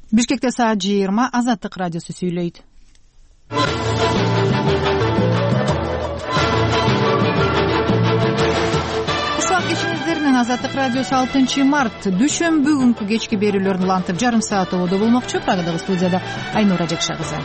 Бишкекте саат 20. Азаттык радиосу сүйлөйт. Ушак кечиңиздер менен Азаттык радиосу 6 март дүйшөмбү күнкү кечки берүүлөрүн улантып жарым саат ободо болмокчу. Прагадагы студияда Айнура Жекша кызы.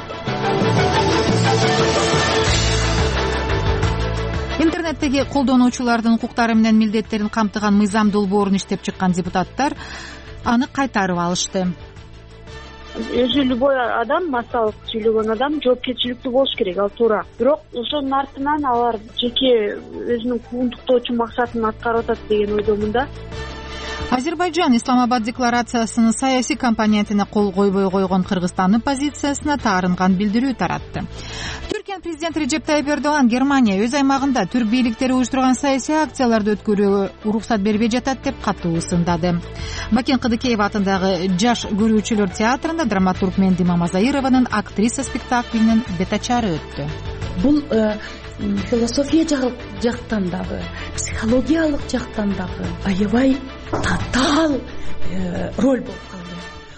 Интернеттеги колдонуучулардын укуктары менен милдеттерин камтыган мыйзам долбоорун иштеп чыккан депутаттар аны кайтарып алышты. Өзү любой адам, массалык сүйлөгөн адам жоопкерчиликтүү болуш керек, ал туура. Бирок ошонун артынан алар жеке өзүнүн куугунтуктоочу максатын аткарып атат деген ойдомун да. Азербайжан Исламабад декларациясынын саясий компонентине кол койбой койгон Кыргызстандын позициясына таарынган билдирүү таратты. Түркиянын президенти Режеп Тайип Эрдоган Германия өз аймагында түрк бийликтери уюштурган саясий акцияларды өткөрүүгө уруксат бербей жатат деп катуу ысындады. Бакен Кыдыкеев атындагы Жаш көрүүчүлөр театрында драматург Менди Мамазаированын актриса спектаклинин бетачары өттү. Бул философия жактан дагы, психологиялык жактан дагы аябай татаал роль болуп калды.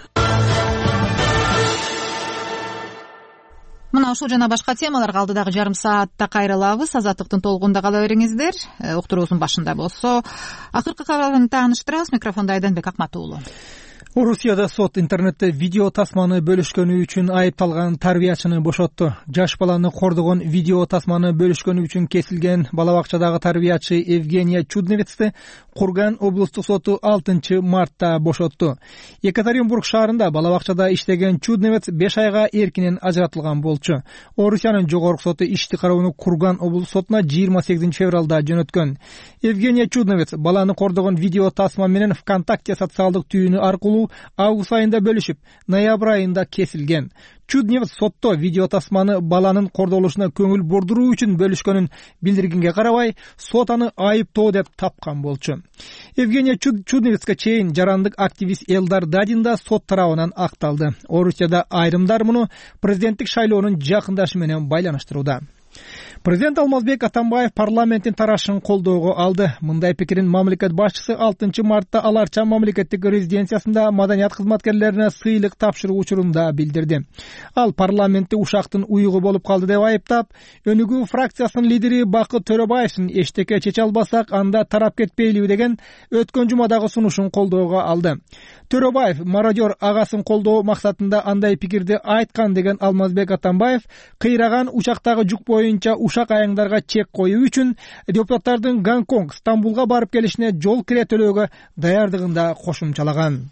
Мына ушул жана башка темаларга алдыдагы жарым саатта кайрылабыз. Азаттыктын толугунда кала бериңиздер. Уктуруубуздун башында болсо акыркы кабарын тааныштырабыз. Микрофондо Айданбек Акмат уулу. Орусияда сот интернетте видео тасманы бөлүшкөнү үчүн айыпталган тарбиячыны бошотту. Жаш баланы кордогон видео тасманы бөлүшкөнү үчүн кесилген бала бакчадагы тарбиячы Евгения Чудневецти Курган облустук соту 6 мартта бошотту. Екатеринбург шаарында бала бакчада иштеген Чудневец 5 айга эркинен ажыратылган болчу. Орусиянын жогорку соту ишти кароону Курган облустук сотуна 28 февралда жөнөткөн. Евгения Чудневец баланы кордогон видео тасма менен ВКонтакте социалдык түйүнү аркылуу август айында бөлүшүп, ноябрь айында кесилген. Чудневец сотто видео тасманы баланын кордолушуна көңүл бурдуруу үчүн бөлүшкөнүн билдиргенге карабай, сот аны айыптоо деп тапкан болчу. Евгения Чудневецке чейин жарандык активист Элдар Дадин да сот тарабынан акталды. Орусияда айрымдар муну президенттик шайлоонун жакындашы менен байланыштырууда. Президент Алмазбек Атамбаев парламенттин тарашын колдоого алды. Мындай пикирин мамлекет башчысы 6 мартта Аларча мамлекеттик резиденциясында маданият кызматкерлерине сыйлык тапшыруу учурунда билдирди. Ал парламентти ушактын уюгу болуп калды деп айыптап, Өнүгүү фракциясынын лидери Бакыт Төрөбаевдин эчтеке чече албасак анда тарап кетпейлиби деген өткөн жумадагы сунушун колдоого алды. Төрөбаев мародер агасын колдоо максатында андай пикирди айткан деген Алмазбек Атамбаев кыйраган учактагы жүк боюнча ушак аяңдарга чек коюу үчүн депутаттардын Гонконг, Стамбулга барып келишине жол кире төлөөгө даярдыгында кошумчалаган.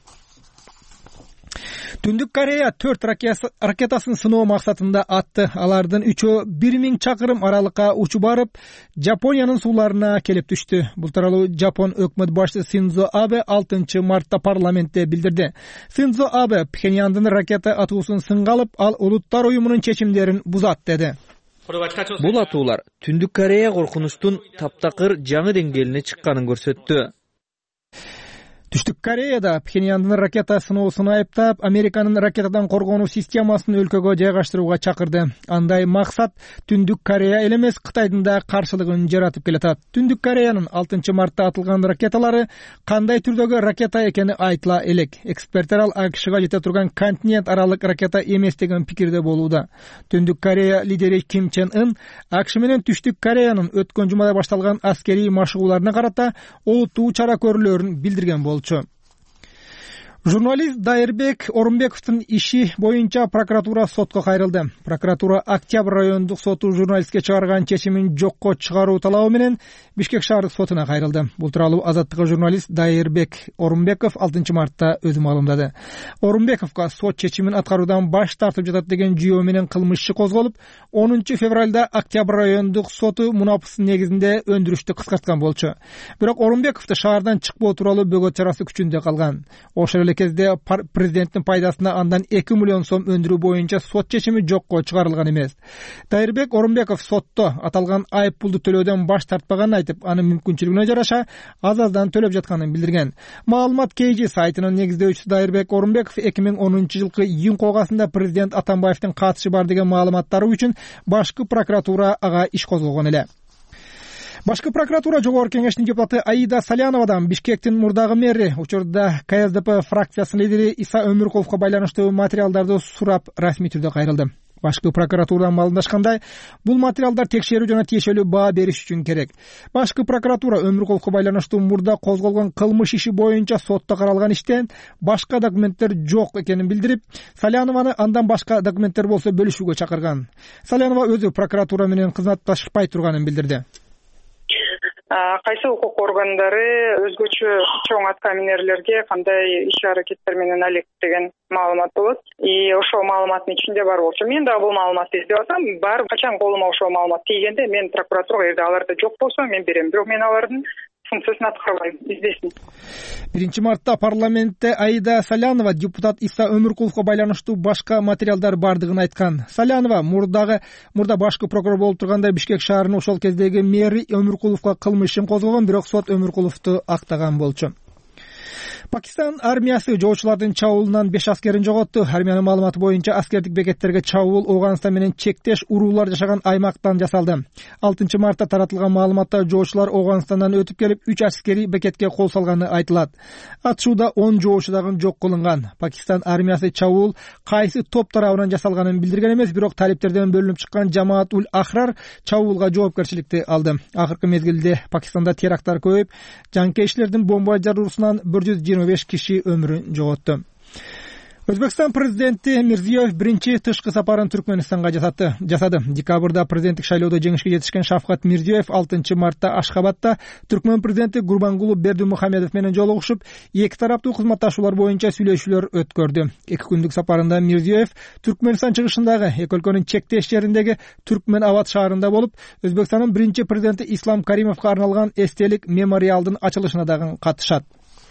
Түндүк Корея 4 ракетасын сыноо максатында атты. Алардын 3-өө 1000 чакырым аралыкка учуп барып, Жапониянын сууларына келип түштү. Бул тууралуу Жапон өкмөт башчысы Синдзо Абе 6 мартта парламентте билдирди. Синдзо Абе Пхеньяндын ракета атуусун сынга алып, ал Улуттар уюмунун чечимдерин бузат деди. Бул атуулар Түндүк Корея коркунучтун таптакыр жаңы деңгээлине чыкканын көрсөттү. Түштүк Кореяда Пхеньяндын ракета сыноосун айыптап, Американын ракетадан коргонуу системасын өлкөгө жайгаштырууга чакырды. Андай максат Түндүк Корея эле эмес, Кытайдын да каршылыгын жаратып келатат. Түндүк Кореянын 6 мартта атылган ракеталары кандай түрдөгү ракета экени айтыла элек. Эксперттер ал АКШга жете турган континент аралык ракета эмес деген пикирде болууда. Түндүк Корея лидери Ким Чен Ын АКШ менен Түштүк Кореянын өткөн жумада башталган аскерий машыгууларына карата олуттуу чара көрүүлөрүн билдирген болчу. Журналист Дайырбек Орунбековдун иши боюнча прокуратура сотко кайрылды. Прокуратура Октябрь райондук соту журналистке чыгарган чечимин жокко чыгаруу талабы менен Бишкек шаардык сотуна кайрылды. Бул тууралуу Азаттыкка журналист Дайырбек Орунбеков 6 мартта өзү маалымдады. Орунбековго сот чечимин аткаруудан баш тартып жатат деген жүйөө менен кылмыш иши козголуп, 10 февралда Октябрь райондук соту мунапыстын негизинде өндүрүштү кыскарткан болчу. Бирок Орунбековду шаардан чыкпоо тууралуу бөгөт чарасы күчүндө калган. Ошол кезде президенттин пайдасына андан 2 миллион сом өндүрүү боюнча сот чечими жокко чыгарылган эмес. Дайырбек Орунбеков сотто аталган айып пулду төлөөдөн баш тартпаганын айтып, анын мүмкүнчүлүгүнө жараша аз-аздан төлөп жатканын билдирген. Маалымат KG сайтынын негиздөөчүсү Дайырбек Орунбеков 2010 жылкы июнь кongасында президент Атамбаевдин катышы бар деген маалыматтары үчүн башкы прокуратура ага иш козгогон эле. Башкы прокуратура жогорку кеңешинин депутаты Аида Саляновадан Бишкектин мурдагы мэри учурда КСДП фракциясынын лидери Иса Өмүркуловго байланыштуу материалдарды сурап расмий түрдө кайрылды. Башкы прокуратурадан маалымдашкандай, бул материалдар текшерүү жана тиешелүү баа бериш үчүн керек. Башкы прокуратура Өмүркуловго байланыштуу мурда козголгон кылмыш иши боюнча сотто каралган иштен башка документтер жок экенин билдирип, Салянованы андан башка документтер болсо бөлүшүүгө чакырган. Салянова өзү прокуратура менен кызматташпай турганын билдирди. Кайсы укук органдары өзгөчө чоң аткаминерлерге кандай иш-аракеттер менен алек деген маалымат болот. Ошол маалыматтын ичинде бар болчу. Мен дагы бул маалыматты издеп атам. Бар качан колума ошол маалымат тийгенде мен прокуратурага эгерде аларда жок болсо мен берем. Бирок мен алардын функциясын аткарбайм, издесин. 1 мартта парламентте Аида Салянова депутат Иса Өмүркуловго байланыштуу башка материалдар бардыгын айткан. Салянова мурда башкы прокурор болуп турганда Бишкек шаарынын ошол кездеги мэри Өмүркуловго кылмыш ишин козгогон, бирок сот Өмүркуловду актаган болчу. Пакистан армиясы жоочулардын чабуулунан 5 аскерин жоготту. Армиянын маалыматы боюнча аскердик бекеттерге чабуул Ооганстан менен чектеш уруулар жашаган аймактан жасалды. 6 мартта таратылган маалыматта жоочулар Ооганстандан өтүп келип 3 аскери бекетке кол салганы айтылат. Атышууда 10 жоочу дагы жок кылынган. Пакистан армиясы чабуул кайсы топ тарабынан жасалганын билдирген эмес, бирок талиптерден бөлүнүп чыккан Жамаат-уль Ахрар чабуулга жоопкерчиликти алды. Акыркы мезгилде Пакистанда теракттар көбөйүп, жанкейшилердин бомба жаруусунан 125 киши өмүрүн жоготту. Өзбекстан президенти Мирзиёев биринчи тышкы сапарын Түркменистанга жасады. Декабрда президенттик шайлоодо жеңишке жетишкен Шавкат Мирзиёев 6 мартта Ашхабадта Түркмен президенти Гурбангулу Бердимухамедов менен жолугушуп, эки тараптуу кызматташуулар боюнча сүйлөшүүлөр өткөрдү. 2 күндүк сапарында Мирзиёев Түркменстан чыгышындагы эки өлкөнүн чектеш жериндеги Түркмен Абад шаарында болуп, Өзбекстандын биринчи президенти Ислам Каримовго арналган эстелик мемориалдын ачылышына дагы катышат.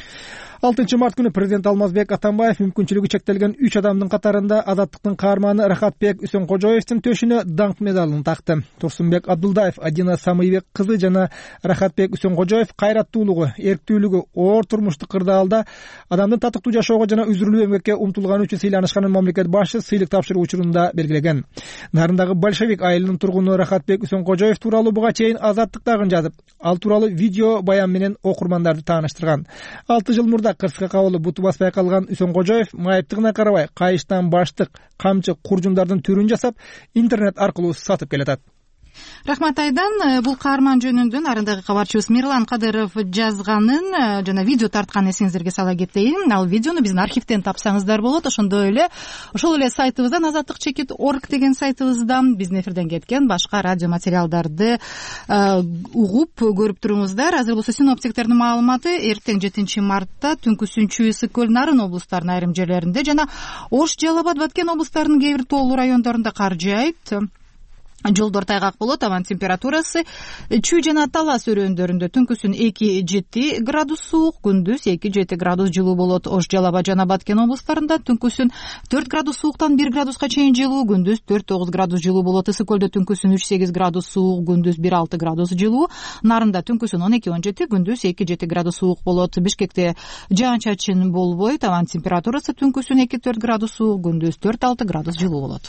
6 март күнү президент Алмазбек Атамбаев мүмкүнчүлүгү чектелген 3 адамдын катарында Азаттыктын каарманы Рахатбек Үсөнкожоевдин төшүнө даңк медалын такты. Турсунбек Абдулдаев, Адина Самыйбек кызы жана Рахатбек Үсөнкожоев кайраттуулугу, эрктүүлүгү, оор турмуштук кырдаалда адамдын татыктуу жашоого жана үзүрүлүү эмгекке умтулганы үчүн сыйланышканын мамлекет башчы сыйлык тапшыруу учурунда белгилеген. Нарындагы большевик айылынын тургуну Рахатбек Үсөнкожоев тууралуу буга чейин Азаттыктагы жазып, ал тууралуу видео баян менен окурмандарды тааныштырган. 6 жыл мурда кырсыкка кабылып буту баспай калган Үсөнкожоев майыптыгына карабай кайыштан баштык, камчы, куржундардын түрүн жасап, интернет аркылуу сатып келатат. Рахмат Айдан. Бул каарман жөнүндө нарындагы кабарчыбыз Мирлан Кадыров жазганын жана видео тартканын эсиңиздерге сала кетейин. Ал видеону биздин архивден тапсаңыздар болот. Ошол эле сайтыбыздан azatlyk.org деген сайтыбыздан биздин эфирден кеткен башка радио материалдарды угуп көрүп туруңуздар. Азыр болсо синоптиктердин маалыматы эртең 7 мартта түнкүсүнчү Ысык көл, Нарын облустарынын айрым жерлеринде жана Ош, Жалал Абад, Баткен облустарынын кээ бир тоолуу райондорунда кар жаайт. Жолдор тайгак болот. Абанын температурасы Чүй жана Талас өрөөндөрүндө түнкүсүн 2-7 градус суук, күндүз 2-7 градус жылуу болот. Ош, Жалал Абад жана Баткен облустарында түнкүсүн 4 градус сууктан 1 градуска чейин жылуу, күндүз 4-9 градус жылуу болот. Ысык көлдө түнкүсүн 3-8 градус суук, күндүз 1-6 градус жылуу. Нарында түнкүсүн 12-17, күндүз 2-7 градус суук болот. Бишкекте жаан-чачын болбойт. Абанын температурасы түнкүсүн 2-4 градус суук, күндүз 4-6 градус жылуу болот.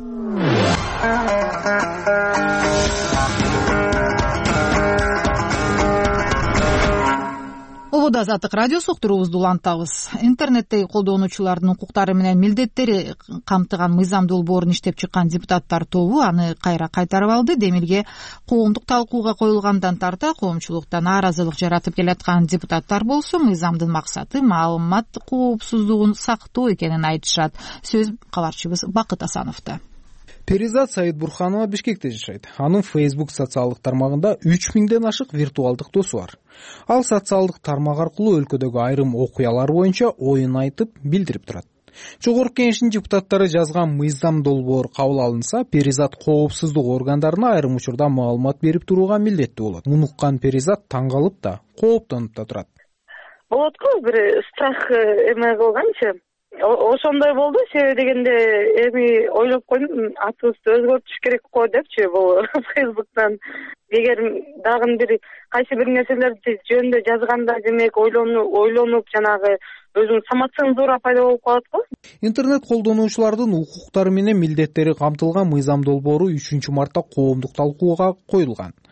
Ободо Азаттык радиосу уктуруубузду улантабыз. Интернеттеги колдонуучулардын укуктары менен милдеттери камтыган мыйзам долбоорун иштеп чыккан депутаттар тобу аны кайра кайтарып алды. Демилге коомдук талкууга коюлгандан тарта коомчулукта нааразылык жаратып келаткан депутаттар болсо мыйзамдын максаты маалымат коопсуздугун сактоо экенин айтышат. Сөз кабарчыбыз Бакыт Асановдо. Перизат Саидбурханова Бишкекте жашайт. Анын Facebook социалдык тармагында 3000ден ашык виртуалдык досу бар. Ал социалдык тармак аркылуу өлкөдөгү айрым окуялар боюнча оюн айтып, билдирип турат. Жогорку кеңештин депутаттары жазган мыйзам долбоор кабыл алынса, Перизат коопсуздук органдарына айрым учурда маалымат берип турууга милдеттүү болот. Муну уккан Перизат таң калып да, кооптонуп да турат. Болот го бир страх эме кылганчы. Ошондой болду, себеби дегенде эми ойлоп койдум, атыбызды өзгөртүш керек го депчи, бул Facebook'тан эгер дагы бир кайсы бир нерселерди жөнүндө жазганда демек ойлонуп жанагы өзүнүн самоцензура пайда болуп калат го. Интернет колдонуучулардын укуктары менен милдеттери камтылган мыйзам долбоору 3 мартта коомдук талкууга коюлган.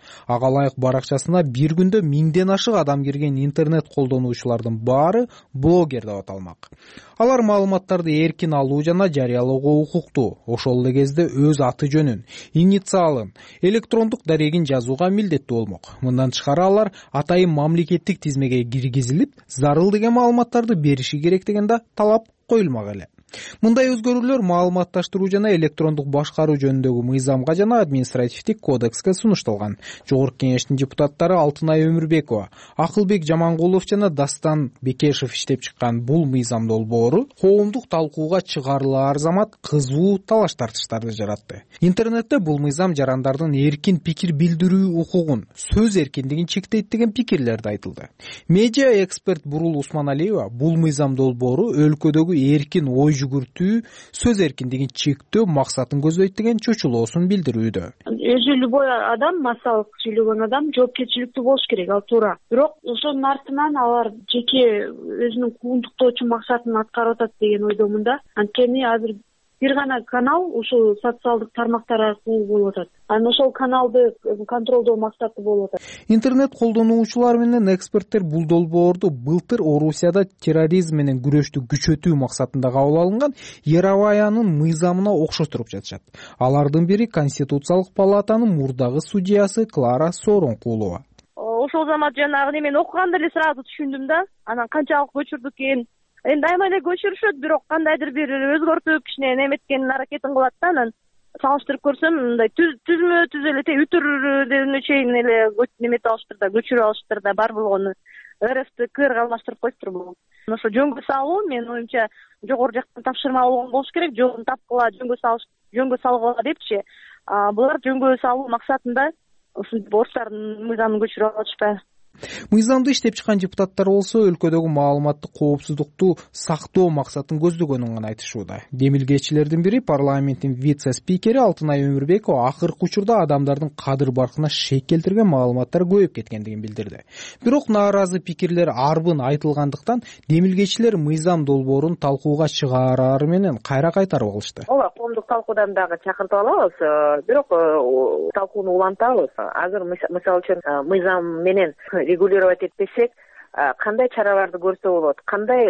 Ага ылайык баракчасына бир күндө 1000ден ашык адам кирген интернет колдонуучулардын баары блогер деп аталмак. Алар маалыматтарды эркин алуу жана жарыялоого укуктуу. Ошол эле кезде өз аты жөнүн, инициалын, электрондук дарегин жазууга милдеттүү болмок. Мындан тышкары алар атайын мамлекеттик тизмеге киргизилип, зарыл деген маалыматтарды бериши керек деген да талап коюлмак эле. Мындай өзгөрүүлөр маалыматташтыруу жана электрондук башкаруу жөнүндөгү мыйзамга жана административдик кодекске сунушталган. Жогорку кеңештин депутаттары Алтынай Өмүрбекова, Акылбек Жамангулов жана Дастан Бекешев иштеп чыккан бул мыйзам долбоору коомдук талкууга чыгарылаар замат кызуу талаш тартыштарды жаратты. Интернетте бул мыйзам жарандардын эркин пикир билдирүү укугун, сөз эркиндигин чектейт деген пикирлер да айтылды. Медиа эксперт Бурул Усманалиева бул мыйзам долбоору өлкөдөгү эркин ой жүгүртүү, сөз эркиндигин чектөө максатын көздөйт деген чочулоосун билдирүүдө. Өзү любой адам, массалык сүйлөгөн адам жоопкерчиликтүү болуш керек, ал туура. Бирок ошонун артынан алар жеке өзүнүн куугунтуктоочу максатын аткарып атат деген ойдомун да. Анткени азыр бир гана канал ушул социалдык тармактар аркылуу болуп атат. Анан ошол каналды контролдоо максаты болуп атат. Интернет колдонуучулар менен эксперттер бул долбоорду былтыр Орусияда терроризм менен күрөштү күчөтүү максатында кабыл алынган Яроваянын мыйзамына окшоштуруп жатышат. Алардын бири Конституциялык палатанын мурдагы судьясы Клара Сооронкулова. Ошол замат жанагы немени окуганда эле сразу түшүндүм да. Анан канчалык көчүрдүк экен. Эми айма эле көчүрүшөт, бирок кандайдыр бир өзгөртүп кичине неметкенин аракетин кылат да. Анан салыштырып көрсөм, мындай түзмө түз эле үтүрүүнү чейин эле немете алыштыр да, көчүрүп алыштыр да, бар болгону РФТ КРга алмаштырып коюптур бул. Ошо жөнгө салуу, менин оюмча, жогору жактан тапшырма болгон болуш керек, жолун тапкыла, жөнгө салгыла депчи. Булар жөнгө салуу максатында ушинтип орустардын мыйзамын көчүрүп алышпайбы? Мыйзамды иштеп чыккан депутаттар болсо өлкөдөгү маалыматтык коопсуздукту сактоо максатын көздөгөнүн гана айтышууда. Демилгечилердин бири парламенттин вице-спикери Алтынай Өмүрбекова акыркы учурда адамдардын кадыр баркына шек келтирген маалыматтар көбөйүп кеткендигин билдирди. Бирок нааразы пикирлер арбын айтылгандыктан демилгечилер мыйзам долбоорун талкууга чыгараар менен кайра кайтарып алышты. Ооба, коомдук талкуудан дагы чакыртып алабыз, бирок талкууну улантабыз. Азыр мисалы үчүн мыйзам менен регулировать этпесек, кандай чараларды көрсө болот, кандай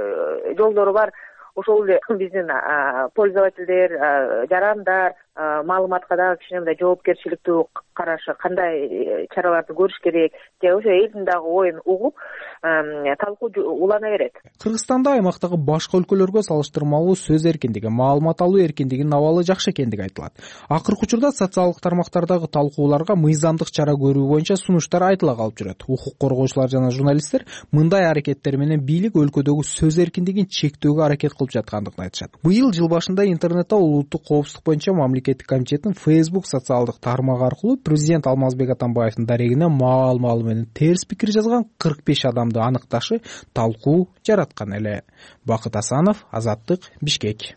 жолдору бар, ошол эле биздин пользовательдер, жарандар маалыматка дагы кичине мындай жоопкерчиликтүү карашы, кандай чараларды көрүш керек, же ошо элдин дагы оюн угуп, талкуу улана берет. Кыргызстанда аймактагы башка өлкөлөргө салыштырмалуу сөз эркиндиги, маалымат алуу эркиндигинин абалы жакшы экендиги айтылат. Акыркы учурда социалдык тармактардагы талкууларга мыйзамдык чара көрүү боюнча сунуштар айтыла калып жүрөт. Укук коргоочулар жана журналисттер мындай аракеттер менен бийлик өлкөдөгү сөз эркиндигин чектөөгө аракет кылып жаткандыгын айтышат. Быйыл жыл башында интернетте улуттук коопсуздук боюнча мамлекеттик комитеттин Facebook социалдык тармагы аркылуу президент Алмазбек Атамбаевдин дарегине маал менен терс пикир жазган 45 адамды аныкташы талкуу жараткан эле. Бакыт Асанов, Азаттык, Бишкек.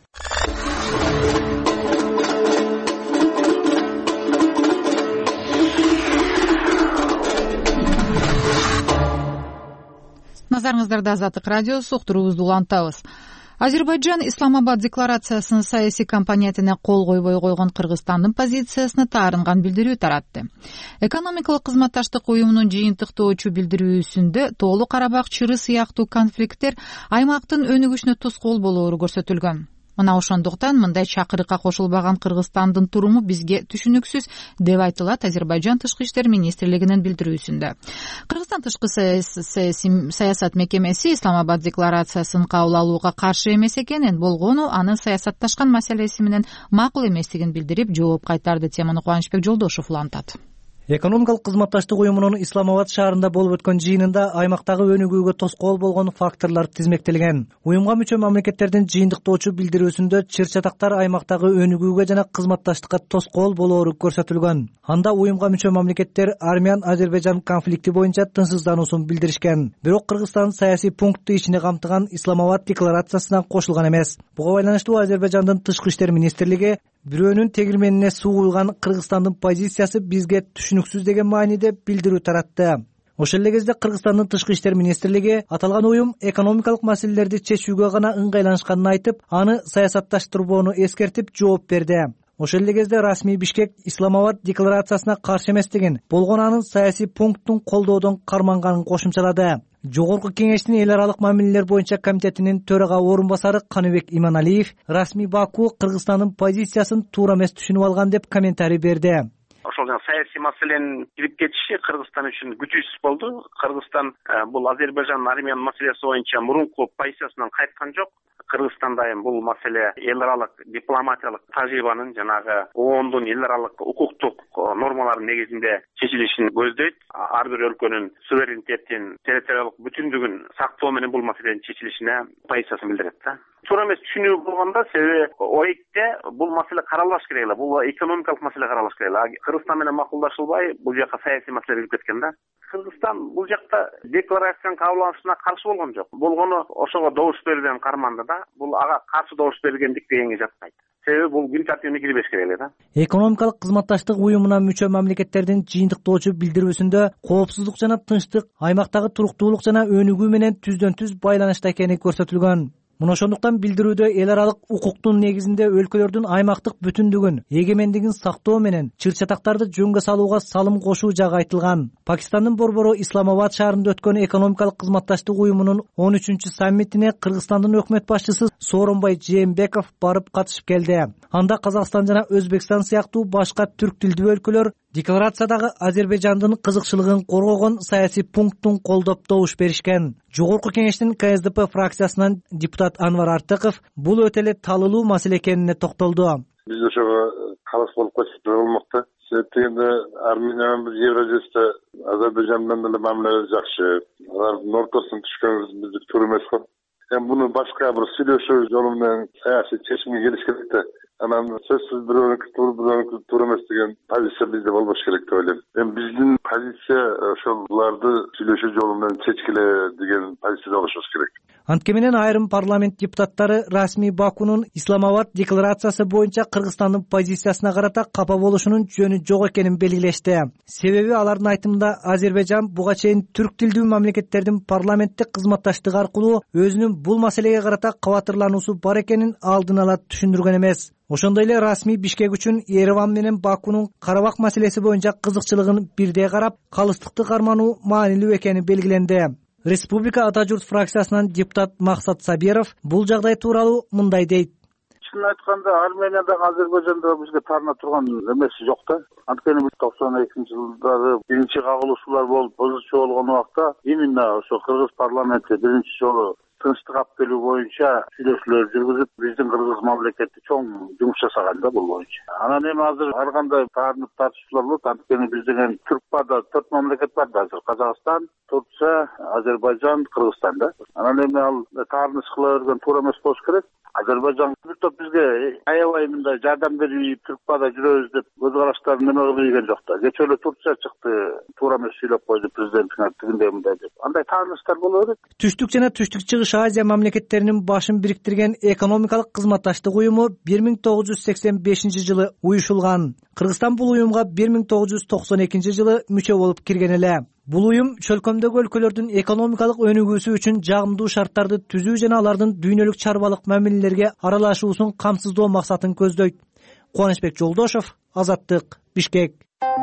Назарыңыздарда Азаттык радиосу, уктуруубузду улантабыз. Азербайджан Исламабад декларациясынын саясий компонентине кол койбой койгон Кыргызстандын позициясына таарынган билдирүү таратты. Экономикалык кызматташтык уюмунун жыйынтыктоочу билдирүүсүндө Тоолу Карабак чыры сыяктуу конфликттер аймактын өнүгүшүнө тоскоол болоору көрсөтүлгөн. Мына ошондуктан мындай чакырыкка кошулбаган Кыргызстандын туруму бизге түшүнүксүз деп айтылат Азербайджан Тышкы иштер министрлигинин билдирүүсүндө. Кыргызстан тышкы саясат мекемеси Исламабад декларациясын кабыл алууга каршы эмес экенин, болгону анын саясатташкан маселеси менен макул эместигин билдирип, жооп кайтарды. Теманы Кубанычбек Жолдошов улантат. Экономикалык кызматташтык уюмунун Исламабад шаарында болуп өткөн жыйынында аймактагы өнүгүүгө тоскоол болгон факторлор тизмектелген. Уюмга мүчө мамлекеттердин жыйынтыктоочу билдирүүсүндө чыр-чатактар аймактагы өнүгүүгө жана кызматташтыкка тоскоол болоору көрсөтүлгөн. Анда уюмга мүчө мамлекеттер Армян-Азербайджан конфликти боюнча тынчсыздануусун билдиришкен. Бирок Кыргызстан саясий пунктты ичине камтыган Исламабад декларациясына кошулган эмес. Буга байланыштуу Азербайджандын Тышкы иштер министрлиги бирөөнүн тегилменине суу куйган Кыргызстандын позициясы бизге түшүнүксүз деген мааниде билдирүү таратты. Ошол эле кезде Кыргызстандын Тышкы иштер министрлиги аталган уюм экономикалык маселелерди чечүүгө гана ыңгайланышканын айтып, аны саясатташтырбоону эскертип жооп берди. Ошол эле кезде расмий Бишкек Исламабад декларациясына каршы эмес деген, болгон анын саясий пунктун колдоодон карманганын кошумчалады. Жогорку кеңештин эл аралык мамилелер боюнча комитетинин төрага орун басары Каныбек Иманалиев расмий Баку Кыргызстандын позициясын туура эмес түшүнүп алган деп комментарий берди. Ошол саясий маселенин кирип кетиши Кыргызстан үчүн күчүсүз болду. Кыргызстан бул Азербайжан Армян маселеси боюнча мурунку позициясынан кайткан жок. Кыргызстанда эми бул маселе эл аралык дипломатиялык тажрыйбанын жанагы ООНдун эл аралык укуктук нормаларынын негизинде чечилишин көздөйт. Ар бир өлкөнүн суверенитетин, территориялык бүтүндүгүн сактоо менен бул маселенин чечилишине позициясын билдирет да. Туура эмес түшүнүү болгондо, себеби ОЭКте бул маселе каралбаш керек эле, бул экономикалык маселе каралбаш керек эле. Кыргызстан менен макулдашылбай бул жака саясий маселе кирип кеткен да. Кыргызстан бул жакта декларациянын кабыл алынышына каршы болгон жок. Болгону ошого добуш берүүдөн карманды да. Бул ага каршы добуш бергендик дегенге жатпайт. Себеби бул күн тартибине кирбеш керек эле да. Экономикалык кызматташтык уюмуна мүчө мамлекеттердин жыйынтыктоочу билдирүүсүндө коопсуздук жана тынчтык аймактагы туруктуулук жана өнүгүү менен түздөн-түз байланышта экени көрсөтүлгөн. Мына ошондуктан билдирүүдө эл аралык укуктун негизинде өлкөлөрдүн аймактык бүтүндүгүн, эгемендигин сактоо менен чыр-чатактарды жөнгө салууга салым кошуу жагы айтылган. Пакистандын борбору Исламабад шаарында өткөн экономикалык кызматташтык уюмунун 13-чү саммитине Кыргызстандын өкмөт башчысы Сооронбай Жээнбеков барып катышып келди. Анда Казакстан жана Өзбекстан сыяктуу башка түрк тилдүү өлкөлөр декларациядагы Азербайжандын кызыкчылыгын коргогон саясий пункттун колдоп добуш беришкен. Жогорку кеңештин КСДП фракциясынан депутат Анвар Артыков бул өтө эле талылуу маселе экенине токтолду. Биз ошого калыс болуп кетсек болмокта. Себеп дегенде Армения менен биз Евразияда Азербайжан менен деле мамилебиз жакшы. Алардын ортосуна түшкөнүбүз биздики туура эмес го. Эми буну башка бир сүйлөшүү жолу менен саясий чечимге келиш керек да. Анан сөзсүз бирөөнүкү туура эмес деген позиция бизде болбош керек деп ойлойм. Эми биздин позиция ошол буларды сүйлөшүү жолу менен чечкиле деген позицияда болушубуз керек. Антке менен айрым парламент депутаттары расмий Бакунун Исламабад декларациясы боюнча Кыргызстандын позициясына карата капа болушунун жөнү жок экенин белгилешти. Себеби алардын айтымында Азербайжан буга чейин түрк тилдүү мамлекеттердин парламенттик кызматташтыгы аркылуу өзүнүн бул маселеге карата кабатырлануусу бар экенин алдын ала түшүндүргөн эмес. Ошондой эле расмий Бишкек үчүн Ереван менен Бакунун Карабак маселеси боюнча кызыкчылыгын бирдей карап, калыстыкты кармануу маанилүү экени белгиленди. Республика Ата журт фракциясынан депутат Максат Сабиров бул жагдай тууралуу мындай дейт. Чын айтканда Армениядагы Азербайжанда бизге тарына турган эмеси жок да. Анткени 92-жылдары биринчи кагылышуулар болуп, позиция болгон убакта именно ошо Кыргыз парламенти биринчи жолу тынчтык алып келүү боюнча сүйлөшүүлөр жүргүзүп, биздин Кыргыз мамлекети чоң жумуш жасаган да бул боюнча. Анан эми азыр ар кандай таарынып тартышуулар болот. Анткени биз деген Түркпада 4 мамлекет бар да азыр: Казакстан, Турция, Азербайжан, Кыргызстан да. Анан эми ал таарыныш кыла берген туура эмес болуш керек. Азербайжан бизге аябай мындай жардам берип Түркпада жүрөбүз деп өз караштарын неме кылып ийген жок да. Кечээ эле Турция чыкты, туура эмес сүйлөп койду президентине тигиндей мындай деп. Андай таарыныштар боло берет. Түштүк жана Түштүк Чыгыш Азия мамлекеттеринин башын бириктирген экономикалык кызматташтык уюму 1985-жылы уюшулган. Кыргызстан бул уюмга 1992-жылы мүчө болуп кирген эле. Бул уюм чөлкөмдөгү өлкөлөрдүн экономикалык өнүгүүсү үчүн жагымдуу шарттарды түзүү жана алардын дүйнөлүк чарбалык мамилелерге аралашуусун камсыздоо максатын көздөйт. Кубанычбек Жолдошов, Азаттык, Бишкек.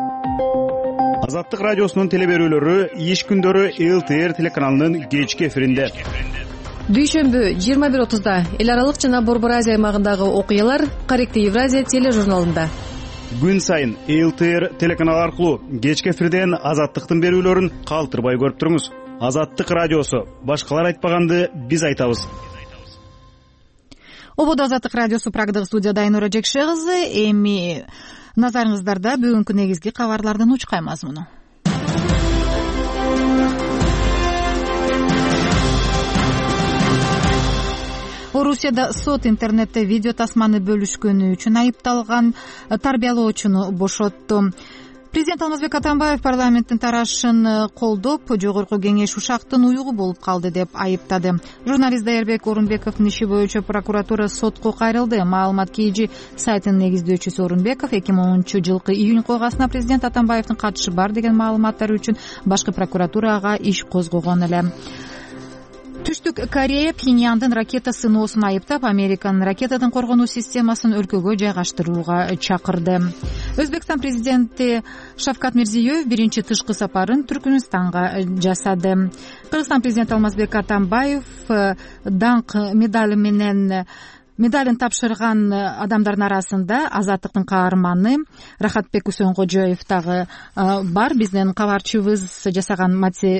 Азаттык радиосунун телеберүүлөрү иш күндөрү ЛТР телеканалынын кечки эфиринде. Дүйшөмбү 21:30 эл аралык жана Борбор Азия аймагындагы окуялар Каректи Евразия тележурналында. Күн сайын ЛТР телеканалы аркылуу кечки эфирден Азаттыктын берүүлөрүн калтырбай көрүп туруңуз. Азаттык радиосу, башкалар айтпаганды биз айтабыз. Ободо Азаттык радиосу Прагдагы студияда Айнура Жекше кызы. Эми назарыңыздарда бүгүнкү негизги кабарлардын учкай мазмуну. Орусияда сот интернетте видео тасманы бөлүшкөнү үчүн айыпталган тарбиялоочуну бошотту. Президент Алмазбек Атамбаев парламенттин тарашын колдоп, жогорку кеңеш ушактын уюгу болуп калды деп айыптады. Журналист Даярбек Орунбековдун иши боюнча прокуратура сотко кайрылды. Маалымат KG сайтынын негиздөөчүсү Орунбеков 2010-жылкы июнь койгасына президент Атамбаевдин катышы бар деген маалыматтар үчүн башкы прокуратурага иш козгогон эле. Түштүк Корея Пхеньяндын ракета сыноосун айыптап, Американын ракетадан коргонуу системасын өлкөгө жайгаштырууга чакырды. Өзбекстан президенти Шавкат Мирзиёев биринчи тышкы сапарын Түркмөнстанга жасады. Кыргызстан президенти Алмазбек Атамбаев даңк медалин тапшырган адамдардын арасында Азаттыктын каарманы Рахатбек Усенгожоев дагы бар. Биздин кабарчыбыз жасаган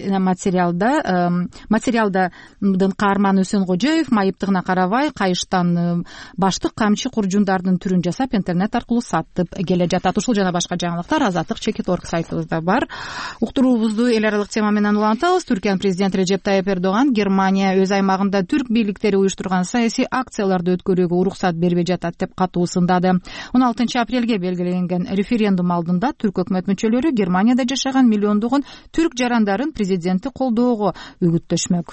материалдын каарманы Усенгожоев майыптыгына карабай кайыштан баштык камчы куржундардын түрүн жасап интернет аркылуу сатып келе жатат. Ушул жана башка жаңылыктар Азаттык.org сайтыбызда бар. Уктуруубузду эл аралык тема менен улантабыз. Түркиянын президенти Режеп Тайип Эрдоган Германия өз аймагында түрк бийликтери уюштурган саясий акцияларды өткөрүүгө уруксат бербей жатат деп катуу сындады. 16 апрелге белгиленген референдум алдында түрк өкмөт мүчөлөрү Германияда жашаган миллиондогон түрк жарандарын президентти колдоого үгүттөшмөк.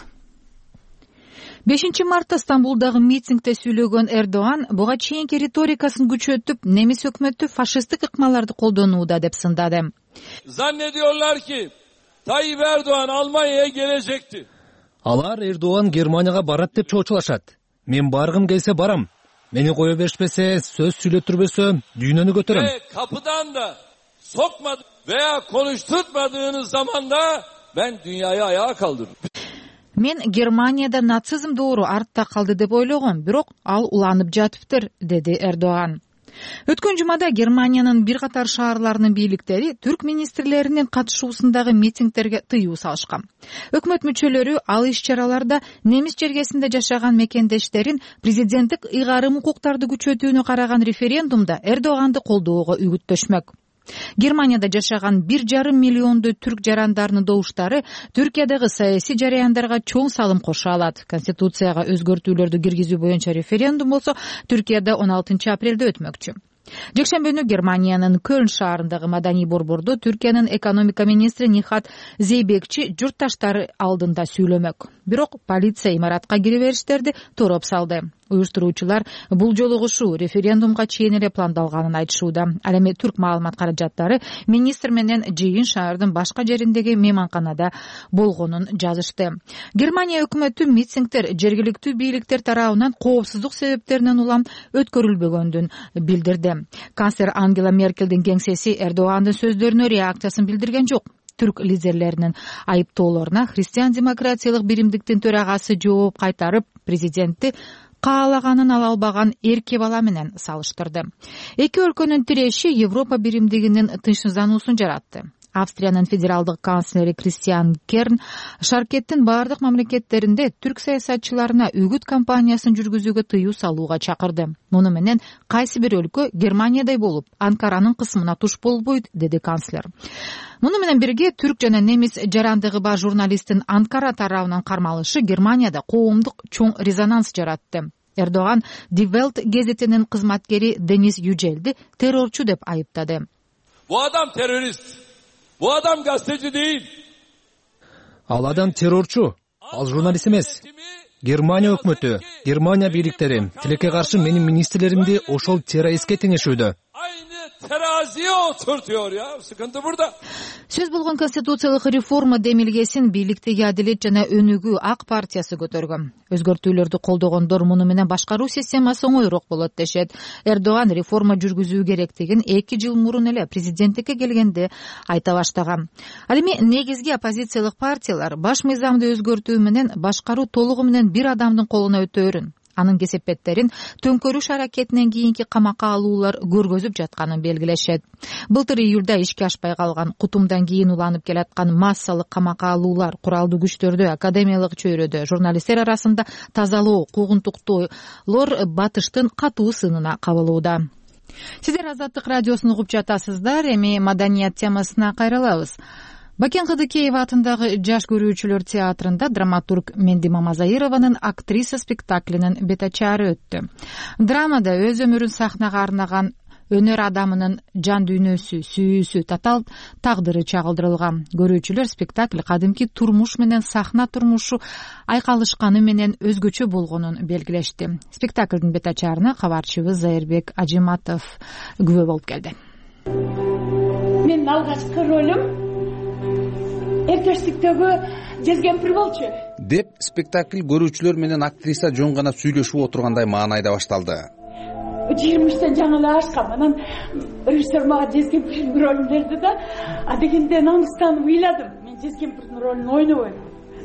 5 мартта Стамбулдагы митингде сүйлөгөн Эрдоган буга чейинки риторикасын күчөтүп, немис өкмөтү фашисттик ыкмаларды колдонууда деп сындады. Zannediyorlar ki Tayyip Erdoğan Almanya'ya gelecekti. Алар Эрдоган Германияга барат деп чоочулашат. Мен баргым келсе барам. Мени кое беришпесе, сөз сүйлөтүрбөсө, дүйнөнү көтөрөм. Kapıdan da sokmadı veya konuşturtmadığınız zaman da ben dünyayı ayağa kaldırırım. Мен Германияда нацизм доору артта калды деп ойлогом, бирок ал уланып жатыптыр, деди Эрдоган. Өткөн жумада Германиянын бир катар шаарларынын бийликтери түрк министрлеринин катышуусундагы митингдерге тыюу салышкан. Өкмөт мүчөлөрү ал иш-чараларда немис жергесинде жашаган мекендештерин президенттик ыйгарым укуктарды күчөтүүнү караган референдумда Эрдоганды колдоого үгүттөшмөк. Германияда жашаган 1,5 миллиондой түрк жарандарынын добуштары Түркиядагы саясий жараяндарга чоң салым кошо алат. Конституцияга өзгөртүүлөрдү киргизүү боюнча референдум болсо Түркияда 16 апрелде өтмөкчү. Жекшембүнү Германиянын Кöln шаарындагы маданий борбордо Түркиянын экономика министри Нихат Зейбекчи журтташтары алдында сүйлөмөк. Бирок полиция имаратка кире бериштерди тороп салды. Уюштуруучулар бул жолу ушул референдумга чейин эле пландалганын айтышууда. Ал эми түрк маалымат каражаттары министр менен жыйын шаардын башка жериндеги мейманканада болгонун жазышты. Германия өкмөтү митингдер жергиликтүү бийликтер тарабынан коопсуздук себептеринен улам өткөрүлбөгөндүн билдирди. Канцлер Ангела Меркелдин кеңсеси Эрдогандын сөздөрүнө реакциясын билдирген жок. Түрк лидерлеринин айыптоолоруна христиан-демократиялык биримдиктин төрагасы жооп кайтарып, президентти каалаганын ала албаган эрке бала менен салыштырды. Эки өлкөнүн тиреши Европа биримдигинин тынчсыздануусун жаратты. Австриянын федералдык канцлери Кристиан Керн шаркеттин бардык мамлекеттеринде түрк саясатчыларына үгүт кампаниясын жүргүзүүгө тыюу салууга чакырды. Муну менен кайсы бир өлкө Германиядай болуп, Анкаранын кысымына туш болбойт, деди канцлер. Муну менен бирге түрк жана немис жарандыгы бар журналисттин Анкара тарабынан кармалышы Германияда коомдук чоң резонанс жаратты. Эрдоган Die Welt гезитинин кызматкери Денис Yüceldi террорчу деп айыптады. Bu adam terörist. Bu adam gazeteci değil. Ал адам террорчу, ал журналист эмес. Германия өкмөтү, Германия бийликтери тилекке каршы менин министрлеримди ошол террористке теңешүүдө. Teraziye oturtuyor ya. Sıkıntı burada. Сөз болгон конституциялык реформа демилгесин бийликтеги Адилет жана Өнүгүү ак партиясы көтөргөн. Өзгөртүүлөрдү колдогондор муну менен башкаруу системасы оңойрок болот дешет. Эрдоган реформа жүргүзүү керектигин 2 жыл мурун эле президенттикке келгенде айта баштаган. Ал эми негизги оппозициялык партиялар баш мыйзамды өзгөртүү менен башкаруу толугу менен бир адамдын колуна өтөөрүн, анын кесепеттерин төңкөрүш аракетинен кийинки камакка алуулар көргөзүп жатканын белгилешет. Былтыр июлда ишке ашпай калган, кутумдан кийин уланып келаткан массалык камакка алуулар куралдуу күчтөрдө, академиялык чөйрөдө, журналисттер арасында тазалоо, куугунтуктоолор батыштын катуу сынына кабылууда. Сиздер Азаттык радиосун угуп жатасыздар. Эми маданият темасына кайрылабыз. Бакен Кыдыкеева атындагы жаш көрүүчүлөр театрында драматург Менди Мамазаированын актриса спектаклинин бетачары өттү. Драмада өз өмүрүн сахнага арнаган өнөр адамынын жан дүйнөсү, сүйүүсү, татаал тагдыры чагылдырылган. Көрүүчүлөр спектакль кадимки турмуш менен сахна турмушу айкалышканы менен өзгөчө болгонун белгилешти. Спектаклдин бетачарына кабарчыбыз Зайырбек Ажиматов күбө болуп келди. Менин алгачкы ролум эртештиктеги жезгемпир болчу. деп спектакль көрүүчүлөр менен актриса жөн гана сүйлөшүп отургандай маанайда башталды. 23 жаңы эле ашкам, анан режиссер мага Жезкемпирдин ролун берди да, дегенде намыстанып ыйладым, мен Жезкемпирдин ролун ойнобойм.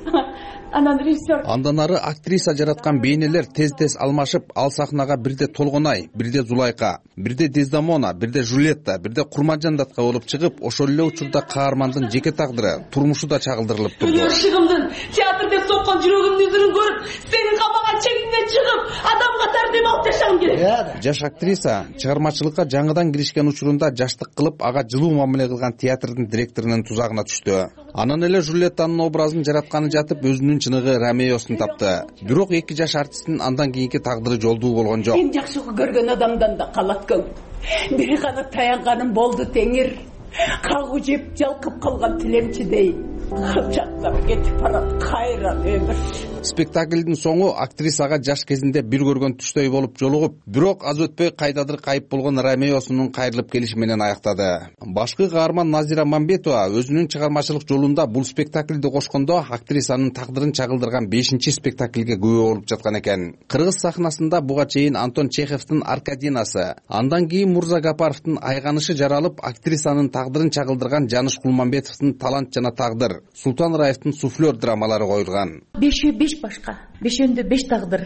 Анан режиссер Андан ары актриса жараткан бейнелер тез алмашып, ал сахнага бирде Толгонай, бирде Зулайка, бирде Дездамона, бирде Жулетта, бирде Курманжан датка болуп чыгып, ошол эле учурда каармандын жеке тагдыры, турмушу да чагылдырылып турду. Ышыгымдын театрда соккон жүрөгүмдүн үзүрүн көрүп, сенин камаган чегиңден чыгып, адамга тартип алып жашагым келет. Жаш актриса чыгармачылыкка жаңыдан киришкен учурунда жаштык кылып, ага жылуу мамиле кылган театрдын директорунун тузагына түштү. Анан эле Жулеттанын образын жаратканы жатып, өзүнүн чыныгы Ромеосун тапты. Бирок эки жаш артисттин андан кийинки тагдыры жолдуу болгон жок. Мен жакшы көргөн адамдан да калат көп. Бири гана таянганым болду теңир. Кагуу жеп жалкып калган тилемчидей. Чаттап кетип барат кайран өмүр. Спектаклдин соңу актрисага жаш кезинде бир көргөн түштөй болуп жолугуп, бирок аз өтпөй кайдадыр кайып болгон Ромеосунун кайрылып келиши менен аяктады. Башкы каарман Назира Мамбетова өзүнүн чыгармачылык жолунда бул спектаклди кошкондо актрисанын тагдырын чагылдырган 5-чи спектаклге күбө болуп жаткан экен. Кыргыз сахнасында буга чейин Антон Чеховдун Аркадинасы, андан кийин Мурза Гапаровдун Айганышы жаралып, актрисанын тагдырын чагылдырган Жаныш Кулманбетовдун Талант жана тагдыр, Султан Раевдин Суфлер драмалары коюлган. 5 башка, 5-өндө 5 тагдыр.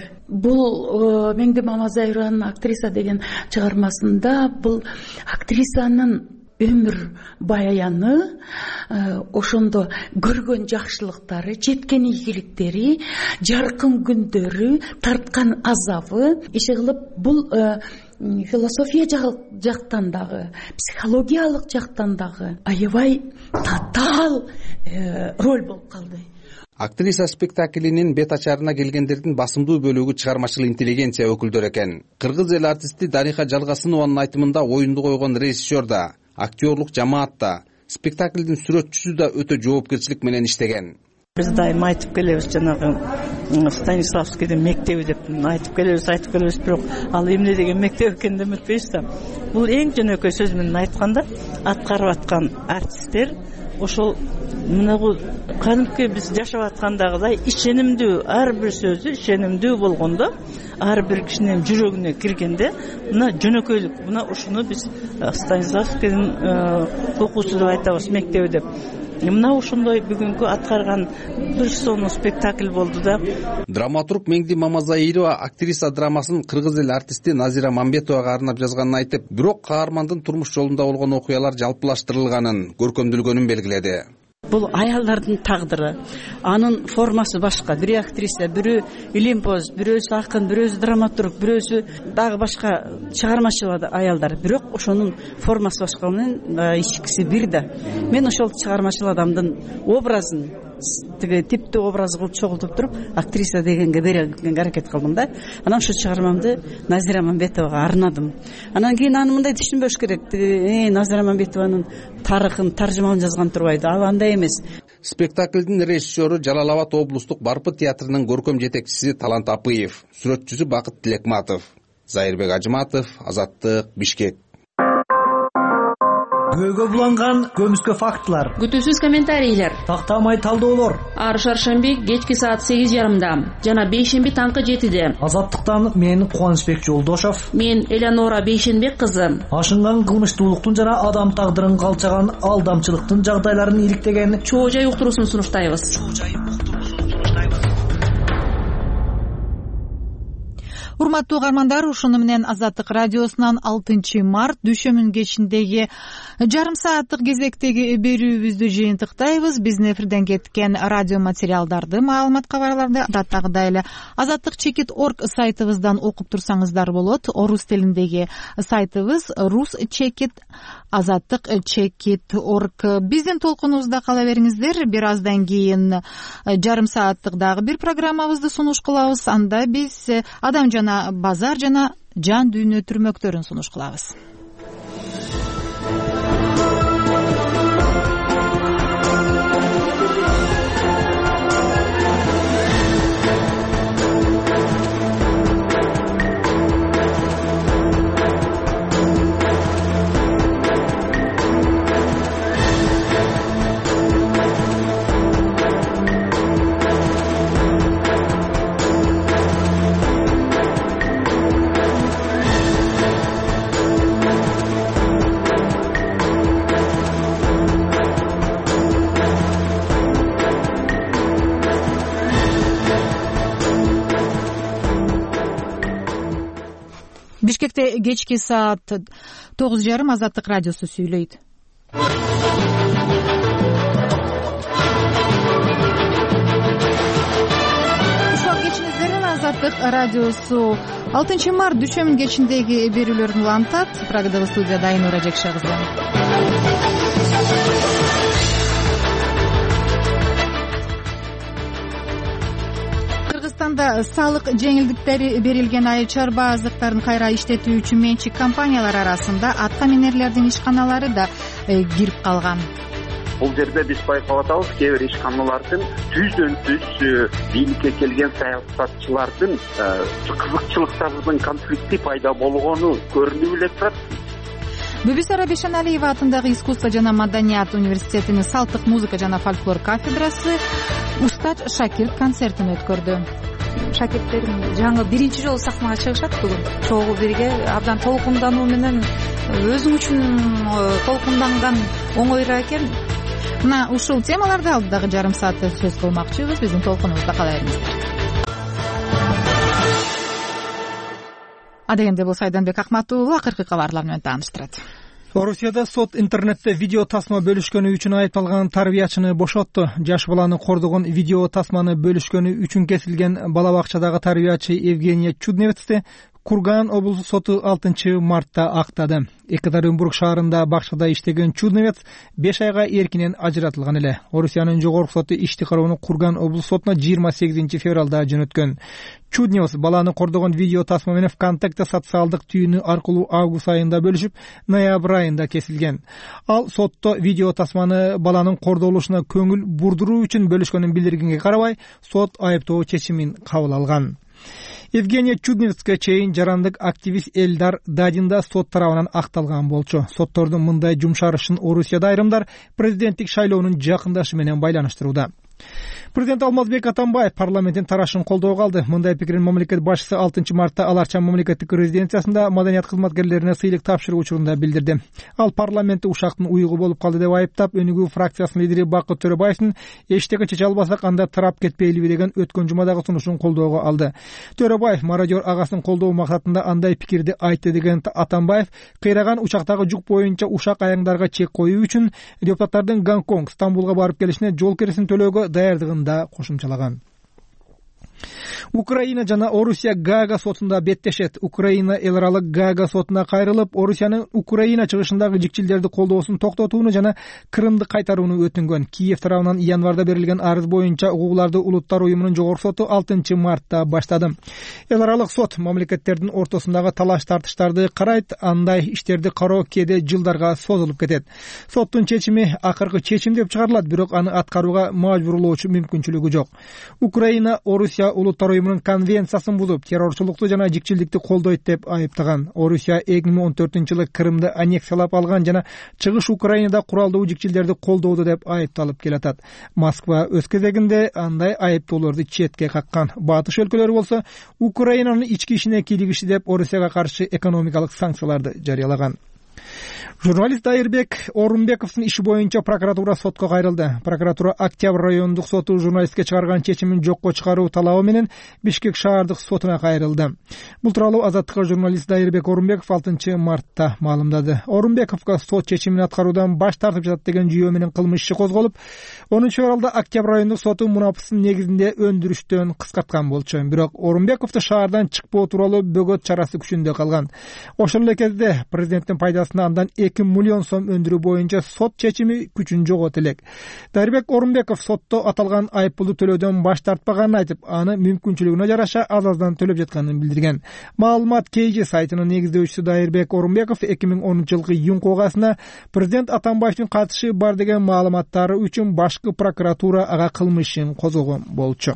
Бул Меңди Мамазаеванын Актриса деген чыгармасында бул актрисанын өмүр баяны, ошондо көргөн жакшылыктары, жеткен ийгиликтери, жаркын күндөрү, тарткан азабы, иши кылып бул философия жактан дагы, психологиялык жактан дагы аябай татаал роль болуп калды. Актриса спектаклинин бет ачарына келгендердин басымдуу бөлүгү чыгармачыл интеллигенция өкүлдөрү экен. Кыргыз эл артисти Дариха Жалгасынованын айтымында оюнду койгон режиссер да, актерлук жамаат да, спектаклдин сүрөтчүсү да өтө жоопкерчилик менен иштеген. Биз дайыма айтып келебиз, жанагы Станиславскийдин мектеби деп айтып келебиз, бирок ал эмне деген мектеп экен деп өтпөйбүз да. Бул эң жөнөкөй сөз менен айтканда, аткарып аткан артисттер ошол мынагу кадимки биз жашап аткандагыдай ишенимдүү, ар бир сөзү ишенимдүү болгондо, ар бир кишинин жүрөгүнө киргенде, мына жөнөкөйлүк, мына ушуну биз Станиславскийдин окуусу деп айтабыз, мектеби деп. Мына ошондой бүгүнкү аткарган бир сонун спектакль болду да. Драматург Меңди Мамазаирова актриса драмасын кыргыз эл артисти Назира Мамбетовага арнап жазганын айтып, бирок каармандын турмуш жолунда болгон окуялар жалпылаштырылганын, көркөмдүлгөнүн белгиледи. Бул аялдардын тагдыры, анын формасы башка. Бири актриса, бири илимпоз, бирөөсү акын, бирөөсү драматург, бирөөсү дагы башка чыгармачыл аялдар. Бирок ошонун формасы башка менен ичкиси бир да. Мен ошол чыгармачыл адамдын образын тиги типтүү образ кылып чогултуп туруп, актриса дегенге берүүгө аракет кылдым да. Анан ошо чыгармамды Назира Мамбетовага арнадым. Анан кийин аны мындай түшүнбөш керек. Назира Мамбетованын тарыхын, таржымалын жазган турбайды. Ал андай эмес. Спектаклдин режиссеру Жалал Абад облустук Барпы театрынын көркөм жетекчиси Талант Апыев, сүрөтчүсү Бакыт Тилекматов. Зайырбек Ажыматов, Азаттык, Бишкек. Күбөгө буланган көмүскө фактылар, күтүүсүз комментарийлер, тактамай талдоолор. Ар шаршемби кечки саат 8:30 жана бейшемби таңкы 7:00. Азаттыктан мен Кубанычбек Жолдошов, мен Элеонора Бейшенбек кызы. Ашынган кылмыштуулуктун жана адам тагдырын калчаган алдамчылыктын жагдайларын иликтеген чоо жай уктуруусун сунуштайбыз. Урматтуу угармандар, ушуну менен Азаттык радиосунан 6 март дүйшөмүн кечиндеги жарым сааттык кезектеги берүүбүздү жыйынтыктайбыз. Биздин эфирден кеткен радио материалдарды, маалымат кабарларды адаттагыдай эле azattikchekit.org сайтыбыздан окуп турсаңыздар болот. Орус тилиндеги сайтыбыз ruschekit.azattikchekit.org. Биздин толкунубузда кала бериңиздер. Бир аздан кийин жарым сааттык дагы бир программабызды сунуш кылабыз. Анда биз адам жана базар жана жан дүйнө түрмөктөрүн сунуш кылабыз. Бишкекте кечки саат 9:30 Азаттык радиосу сүйлөйт. Азаттык радиосу 6 март дүйшөмүн кечиндеги берүүлөрүн улантат. Прагадагы студияда Айнура Жекше кызы. Кыргызстанда салык жеңилдиктери берилген айыл чарба азыктарын кайра иштетүү үчүн менчик компаниялар арасында атка минерлердин ишканалары да кирип калган. Бул жерде биз байкап атабыз, кээ бир ишканалардын түздөн түз бийликке келген саясатчылардын кызыкчылыктарынын конфликти пайда болгону көрүнүп эле турат. Бүбүсара Бешеналиева атындагы искусство жана маданият университетинин салттык музыка жана фольклор кафедрасы устат шакирт концертин өткөрдү. Шакирттерим жаңы биринчи жолу сахнага чыгышат бүгүн. Чогуу бирге абдан толкундануу менен өзүң үчүн толкунданган оңойраак экен. Мына ушул темаларды алдыдагы жарым саатта сөз кылмакчыбыз. Биздин толкунубузда кала бериңиздер. Адегенде болсо Айданбек Акматулла акыркы кабарлар менен тааныштырат. Орусияда сот интернетте видео тасма бөлүшкөнү үчүн айыпталган тарбиячыны бошотту. Жаш баланы кордогон видео тасманы бөлүшкөнү үчүн кесилген бала бакчадагы тарбиячы Евгения Чудневецти Курган облустук соту 6 мартта актады. Екатеринбург шаарында бакчада иштеген Чудневец 5 айга эркинен ажыратылган эле. Орусиянын жогорку соту ишти кароону Курган облустук сотуна 28 февралда жөнөткөн. Чудневец баланы кордогон видео тасма менен ВКонтакте социалдык түйүнү аркылуу август айында бөлүшүп, ноябрь айында кесилген. Ал сотто видео тасманы баланын кордолушуна көңүл бурдуруу үчүн бөлүшкөнүн билдиргенге карабай, сот айыптоо чечимин кабыл алган. Евгения Чудневецке чейин жарандык активист Элдар Дадин да сот тарабынан акталган болчу. Соттордун мындай жумшарышын Орусияда айрымдар президенттик шайлоонун жакындашы менен байланыштырууда. Президент Алмазбек Атамбаев парламенттин тарашын колдоого алды. Мындай пикирин мамлекет башчысы 6 мартта Аларчан мамлекеттик резиденциясында маданият кызматкерлерине сыйлык тапшыруу учурунда билдирди. Ал парламентте ушактын уйгу болуп калды деп айыптап, Өнүгүү фракциясынын лидери Бакыт Төрөбаевдин эчтеке чече албасак анда тарап кетпейлиби деген өткөн жумадагы сунушун колдоого алды. Төрөбаев мародер агасын колдоо максатында андай пикирди айтты деген Атамбаев кыйраган учактагы жүк боюнча ушак аяңдарга чек коюу үчүн депутаттардын Гонконг, Стамбулга барып келишине жол киресин төлөөгө даярдыгын да кошумчалаган. Украина жана Орусия Гаага сотунда беттешет. Украина эл аралык Гаага сотуна кайрылып, Орусиянын Украина чыгышындагы жикчилдерди колдоосун токтотууну жана Крымды кайтарууну өтүнгөн. Киев тарабынан январда берилген арыз боюнча укугуларды улуттар уюмунун жогорку соту 6 мартта баштады. Эл аралык сот мамлекеттердин ортосундагы талаш тартыштарды карайт, андай иштерди кароо кээде жылдарга созулуп кетет. Соттун чечими акыркы чечим деп чыгарылат, бирок аны аткарууга мажбурлоочу мүмкүнчүлүгү жок. Украина Орусия улуттар уюмунун конвенциясын бузуп, террорчулукту жана жикчилдикти колдойт деп айыптаган. Орусия 2014-жылы Крымды аннексиялап алган жана чыгыш Украинада куралдуу жикчилдерди колдоду деп айыпталып келатат. Москва өз кезегинде андай айыптоолорду четке каккан. Батыш өлкөлөрү болсо Украинанын ички ишине кийлигишти деп Орусияга каршы экономикалык санкцияларды жарыялаган. Журналист Дайырбек Орунбековдун иши боюнча прокуратура сотко кайрылды. Прокуратура Октябрь райондук соту журналистке чыгарган чечимин жокко чыгаруу талабы менен Бишкек шаардык сотуна кайрылды. Бул тууралуу Азаттыкка журналист Дайырбек Орунбеков 6 мартта маалымдады. Орунбековго сот чечимин аткаруудан баш тартып жатат деген жүйөө менен кылмыш иши козголуп, 10 февралда Октябрь райондук соту мунапыстын негизинде өндүрүштөн кыскарткан болчу. Бирок Орунбековду шаардан чыкпоо тууралуу бөгөт чарасы күчүндө калган. Ошол эле кезде президенттин пайдасына андан 2 миллион сом өндүрүү боюнча сот чечими күчүн жогот элек. Дайырбек Орунбеков сотто аталган айыппулду төлөөдөн баш тартпаганын айтып, аны мүмкүнчүлүгүнө жараша аз-аздан төлөп жатканын билдирген. Маалымат KG сайтынын негиздөөчүсү Дайырбек Орунбеков 2010-жылкы июнь кугасына президент Атамбаевдин катышы бар деген маалыматтары үчүн башкы прокуратура ага кылмыш ишин козгогон болчу.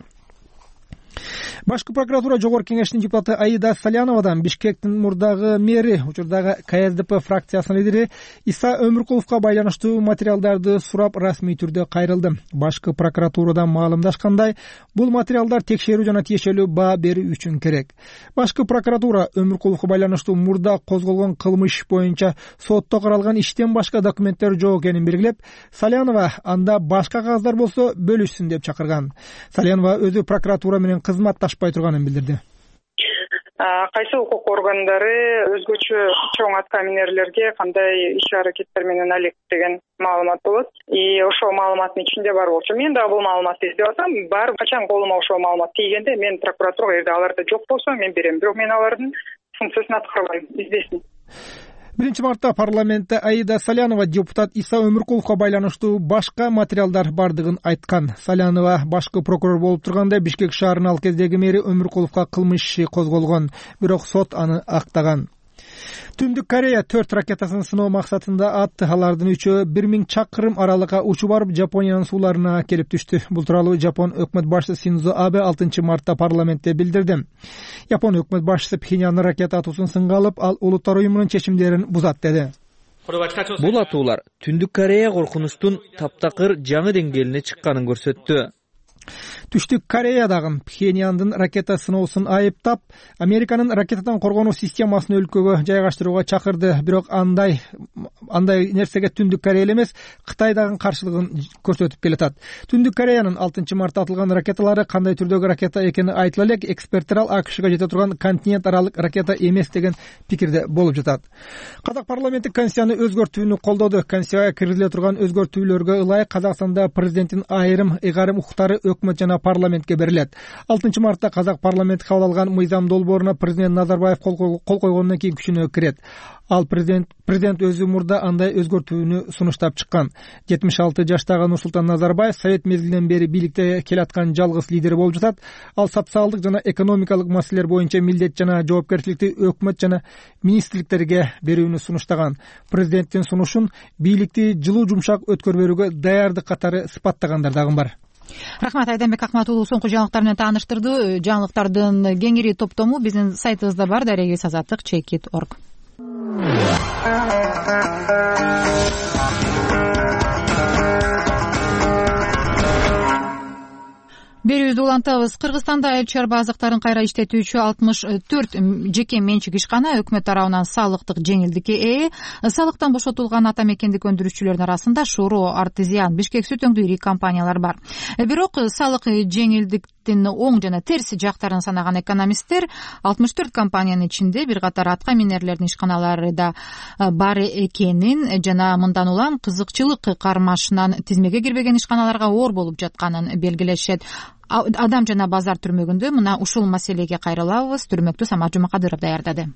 Башкы прокуратура жогорку кеңештин депутаты Аида Саляновадан Бишкектин мурдагы мэри, учурдагы КСДП фракциясынын лидери Иса Өмүркуловго байланыштуу материалдарды сурап расмий түрдө кайрылды. Башкы прокуратурадан маалымдашкандай, бул материалдар текшерүү жана тиешелүү баа берүү үчүн керек. Башкы прокуратура Өмүркуловго байланыштуу мурда козголгон кылмыш боюнча сотто каралган иштен башка документтер жок экенин белгилеп, Салянова анда башка кагаздар болсо бөлүшсүн деп чакырган. Салянова өзү прокуратура менен кызматташпай турганын билдирди. кайсы укук органдары өзгөчө чоң аткаминерлерге кандай иш-аракеттер менен алектеген маалымат болот. И ошол маалыматтын ичинде бар болчу. Мен да бул маалыматты издеп атам. Бар качан колума ошол маалымат тийгенде мен прокуратурага эгерде аларда жок болсо мен берем. Бирок мен алардын функциясын аткарбайм, издесин. 1-мартта парламентте Аида Салянова депутат Иса Өмүркуловго байланыштуу башка материалдар бардыгын айткан. Салянова башкы прокурор болуп турганда Бишкек шаарынын ал кездеги мэри Өмүркуловго кылмыш иши козголгон, бирок сот аны актаган. Түндүк Корея 4 ракетасын сыноо максатында атты. Алардын 3-өө 1000 чакырым аралыкка учуп барып Жапониянын сууларына келип түштү. Бул тууралуу Жапон өкмөт башчысы Синдзо Абе 6-мартта парламентте билдирди. Жапон өкмөт башчысы Пхеньяндын ракета атуусун сынга алып, ал Улуттар уюмунун чечимдерин бузат деди. Бул атуулар Түндүк Корея коркунучтун таптакыр жаңы деңгээлине чыкканын көрсөттү. Түштүк Кореядагы Пхеньяндын ракета сыноосун айыптап, Американын ракетадан коргонуу системасын өлкөгө жайгаштырууга чакырды. Бирок андай нерсеге Түндүк Корея эмес, Кытайдагы каршылыгын көрсөтүп келатат. Түндүк Кореянын 6-мартта атылган ракеталары кандай түрдөгү ракета экени айтыла элек, эксперттер ал АКШга жете турган континент аралык ракета эмес деген пикирде болуп жатат. Казак парламенти Конституцияны өзгөртүүнү колдоду. Конституцияга киргизиле турган өзгөртүүлөргө ылайык Казакстанда президенттин айрым укуктары өкмөт жана парламентке берилет. 6-мартта Казак парламенти кабыл алган мыйзам долбооруна президент Назарбаев кол койгондон кийин күчүнө кирет. Ал президент өзү мурда андай өзгөртүүнү сунуштап чыккан. 76 жаштагы Нурсултан Назарбаев совет мезгилинен бери бийликте келаткан жалгыз лидер болуп жатат. Ал социалдык жана экономикалык маселелер боюнча милдет жана жоопкерчиликти өкмөт жана министрликтерге берүүнү сунуштаган. Президенттин сунушун бийликти жылуу жумшак өткөрбөрүүгө даярдык катары сыпаттагандар дагы бар. Рахмат, Айданбек Акматулов соңку жаңылыктар менен тааныштырды. Жаңылыктардын кеңири топтому биздин сайтыбызда бар, daragizazatlik.org. Берүүбүздү улантабыз. Кыргызстанда айыл чарба азыктарын кайра иштетүүчү 64 жеке менчик ишкана өкмөт тарабынан салыктык жеңилдикке ээ. Салыктан бошотулган ата мекендик өндүрүүчүлөрдүн арасында Шоро, Артезиан, Бишкек сүт өңдүү ири компаниялар бар. Бирок салык жеңилдиктин оң жана терс жактарын санаган экономисттер 64 компаниянын ичинде бир катар аткаминерлердин ишканалары да бар экенин жана мындан улам кызыкчылык кармашынан тизмеге кирбеген ишканаларга оор болуп жатканын белгилешет. Адам жана базар түрмөгүндө мына ушул маселеге кайрылабыз. Түрмөктү Самат Жумакадыров даярдады.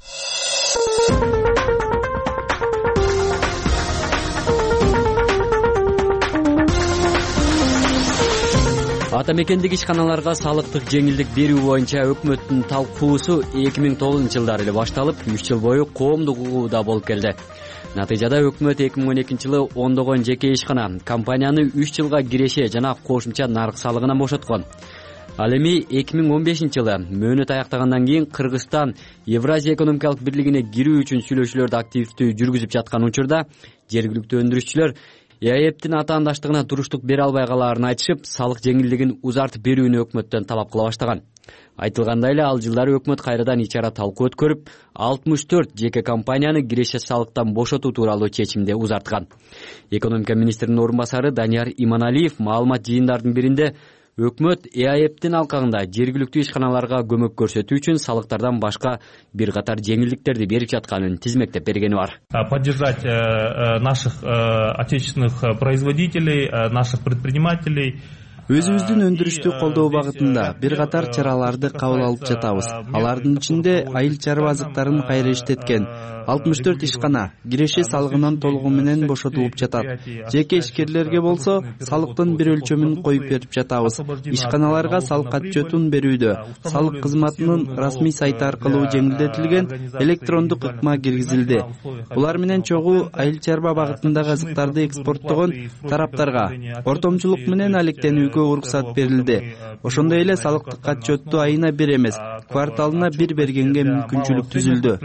Ата мекендик ишканаларга салыктык жеңилдик берүү боюнча өкмөттүн талкуусу 2009-жылдары эле башталып, 3 жыл бою коомдук угууда болуп келди. Натыйжада өкмөт 2012-жылы ондогон жеке ишкана компанияны 3 жылга киреше жана кошумча нарык салыгынан бошоткон. Ал эми 2015-жылы мөөнөт аяктагандан кийин Кыргызстан Евразия экономикалык бирлигине кирүү үчүн сүйлөшүүлөрдү активдүү жүргүзүп жаткан учурда жергиликтүү өндүрүшчүлөр ЭАЭПтин атаандаштыгына туруштук бере албай калаарын айтышып, салык жеңилдигин узартып берүүнү өкмөттөн талап кыла баштаган. Айтылгандай эле ал жылдары өкмөт кайрадан ичара талкуу өткөрүп, 64 жеке компанияны киреше салыктан бошотуу тууралуу чечимди узарткан. Экономика министринин орун басары Данияр Иманалиев маалымат жыйындардын биринде өкмөт ЭАЭПтин алкагында жергиликтүү ишканаларга көмөк көрсөтүү үчүн салыктардан башка бир катар жеңилдиктерди берип жатканын тизмектеп бергени бар. Поддержать наших отечественных производителей, наших предпринимателей. Өзүбүздүн өндүрүштү колдоо багытында бир катар чараларды кабыл алып жатабыз. Алардын ичинде айыл чарба азыктарын кайра иштеткен 64 ишкана киреше салыгынан толугу менен бошотулуп жатат. Жеке ишкерлерге болсо салыктын бир өлчөмүн коюп берип жатабыз. Ишканаларга салык отчетун берүүдө салык кызматынын расмий сайты аркылуу жеңилдетилген электрондук ыкма киргизилди. Булар менен чогуу айыл чарба багытындагы азыктарды экспорттогон тараптарга ортомчулук менен алектенүүгө уруксат берилди. Ошондой эле салыктык отчетту айына бир эмес, кварталына бир бергенге мүмкүнчүлүк түзүлдү.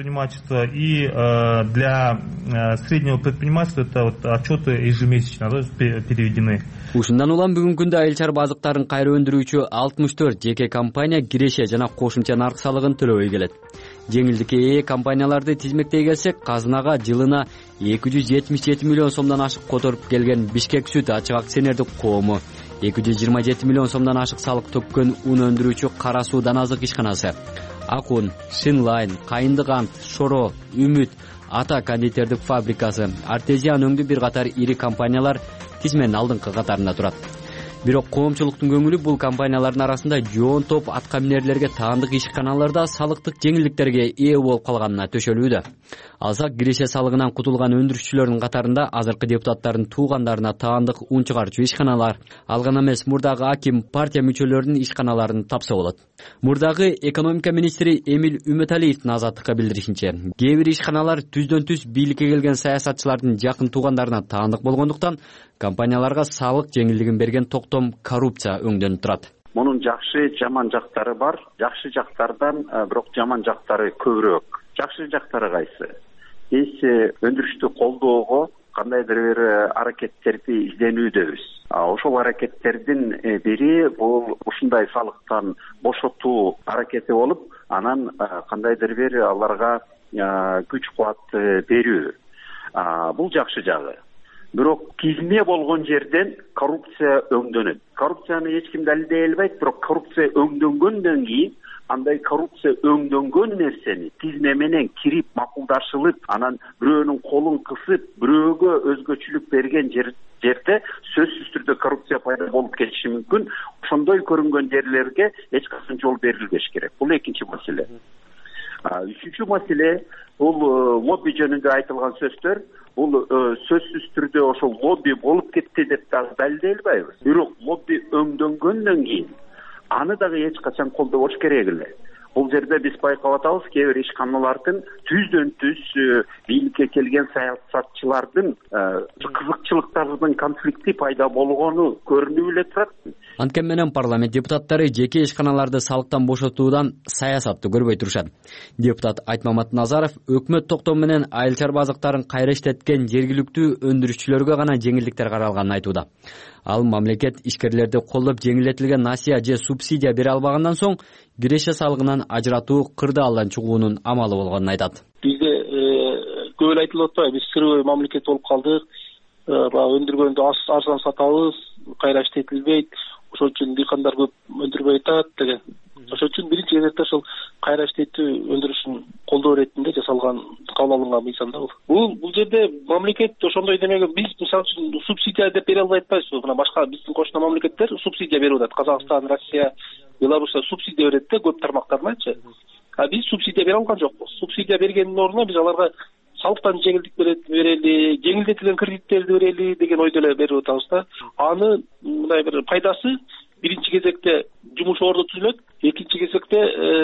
И для среднего предпринимательства это отчеты ежемесячно переведены. Ушундан улам бүгүнкү күндө айыл чарба азыктарын кайра өндүрүүчү 64 жеке компания киреше жана кошумча нарык салыгын төлөбөй келет. Жеңилдикке ээ компанияларды тизмектей келсек, казынага жылына 277 миллион сомдон ашык которуп келген Бишкек сүт ачык акционердик коому, 227 миллион сомдон ашык салык төккөн ун өндүрүүчү Кара Суу Даназык ишканасы, Акун, Шинлайн, Кайындык ант, Шоро, Үмүт, Ата кондитердик фабрикасы, Артезиан өңдүү бир катар ири компаниялар тизменин алдыңкы катарында турат. Бирок коомчулуктун көңүлү бул компаниялардын арасында жоон топ аткаминерлерге таандык ишканаларда салыктык жеңилдиктерге ээ болуп калганына төшөлүүдө. Алсак, киреше салыгынан кутулган өндүрүшчүлөрдүн катарында азыркы депутаттардын туугандарына таандык ун чыгарчу ишканалар, ал гана эмес мурдагы аким, партия мүчөлөрүнүн ишканаларын тапса болот. Мурдагы экономика министри Эмиль Үмөталиевдин Азаттыкка билдиришинче, кээ бир ишканалар түздөн түз бийликке келген саясатчылардын жакын туугандарына таандык болгондуктан компанияларга салык жеңилдигин берген токтом коррупция өңдөнүп турат. Мунун жакшы, жаман жактары бар. Жакшы жактардан бирок жаман жактары көбүрөөк. Жакшы жактары кайсы? Биз өндүрүштү колдоого кандайдыр бир аракеттерди изденүүдөбүз. Ошол аракеттердин бири бул ушундай салыктан бошотуу аракети болуп, анан кандайдыр бир аларга күч кубат берүү. Бул жакшы жагы. Бирок тизме болгон жерден коррупция өңдөнөт. Коррупцияны эч ким далилдей албайт, бирок коррупция өңдөнгөндөн кийин андай коррупция өңдөнгөн нерсени тизме менен кирип макулдашылып, анан бирөөнүн колун кысып, бирөөгө өзгөчөлүк берген жерде сөзсүз түрдө коррупция пайда болуп кетиши мүмкүн. Ошондой көрүнгөн жерлерге эч качан жол берилбеш керек. Бул экинчи маселе. Үчүнчү маселе бул лобби жөнүндө айтылган сөздөр. Бул сөзсүз түрдө ошол лобби болуп кетти деп дагы далилдей албайбыз. Бирок лобби өңдөнгөндөн кийин аны дагы эч качан колдобош керек эле. Бул жерде биз байкап атабыз, кээ бир ишканалардын түздөн түз бийликке келген саясатчылардын кызыкчылыктарынын конфликти пайда болгону көрүнүп эле турат. Анткени менен парламент депутаттары жеке ишканаларды салыктан бошотуудан саясатты көрбөй турушат. Депутат Айтмамат Назаров өкмөт токтому менен айыл чарба азыктарын кайра иштеткен жергиликтүү өндүрүшчүлөргө гана жеңилдиктер каралганын айтууда. Ал мамлекет ишкерлерди колдоп жеңилдетилген насыя же субсидия бере албагандан соң киреше салыгынан ажыратуу кырдаалдан чыгуунун амалы болгонун айтат. Бизде көп эле айтылып атпайбы, биз сырбой мамлекет болуп калдык. Баягы өндүргөндү арзан сатабыз, кайра иштетилбейт. Ошол үчүн дыйкандар көп өндүрбөй атат деген. Ошол үчүн биринчи кезекте ошол кайра иштетүү өндүрүшүн колдоо иретинде жасалган, кабыл алынган мыйзам да бул. Бул жерде мамлекет ошондой демеге биз мисалы үчүн субсидия деп бере албай атпайбызбы? Мына башка биздин кошуна мамлекеттер субсидия берип атат. Казакстан, Россия, Беларусь субсидия берет да көп тармактарыначы. Биз субсидия бере алган жокпуз. Субсидия бергендин ордуна биз аларга салыктан жеңилдик берели, жеңилдетилген кредиттерди берели деген ойдо эле берип атабыз да. Аны мындай бир пайдасы биринчи кезекте жумуш орду түзүлөт, экинчи кезекте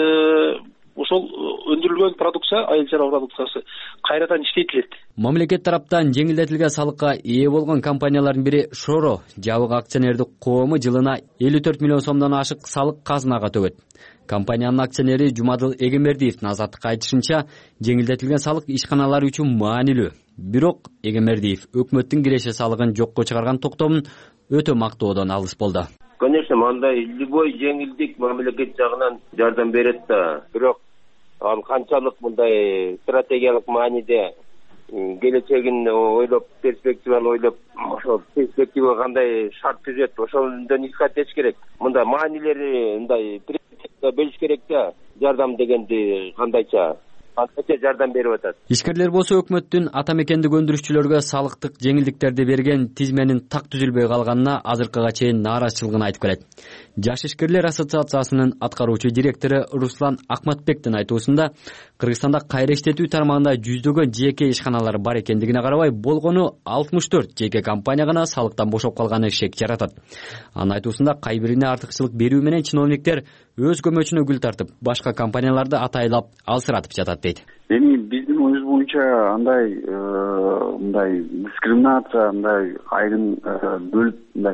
ошол өндүрүлгөн продукция, айыл чарба продукциясы кайрадан иштетилет. Мамлекет тараптан жеңилдетилген салыкка ээ болгон компаниялардын бири Шоро жабык акционердик коому жылына 54 миллион сомдон ашык салык казынага төгөт. Компаниянын акционери Жумадыл Эгембердиевдин Азаттыкка айтышынча, жеңилдетилген салык ишканалар үчүн маанилүү. Бирок Эгембердиев өкмөттүн киреше салыгын жокко чыгарган токтомун өтө мактоодон алыс болду. Конечно, мындай любой жеңилдик мамлекет жагынан жардам берет да. Бирок ал канчалык мындай стратегиялык мааниде келечегин ойлоп, перспективаны ойлоп, ошол перспектива кандай шарт түзөт, ошондон исхат этиш керек. Мындай маанилери мындай бөлүш керек да. Жардам дегенди кандайча жардам берип атат. Ишкерлер болсо өкмөттүн ата мекендик өндүрүшчүлөргө салыктык жеңилдиктерди берген тизменин так түзүлбөй калганына азыркыга чейин нааразычылыгын айтып келет. Жаш ишкерлер ассоциациясынын аткаруучу директору Руслан Акматбектин айтуусунда, Кыргызстанда кайра иштетүү тармагында жүздөгөн жеке ишканалар бар экендигине карабай, болгону 64 жеке компания гана салыктан бошоп калганы шек жаратат. Анын айтуусунда кайбирине артыкчылык берүү менен чиновниктер өз көмөчүнө гүл тартып, башка компанияларды атайлап алсыратып жатат дейт. Эми биздин оюбуз боюнча андай мындай дискриминация, андай айрым бөлүп мындай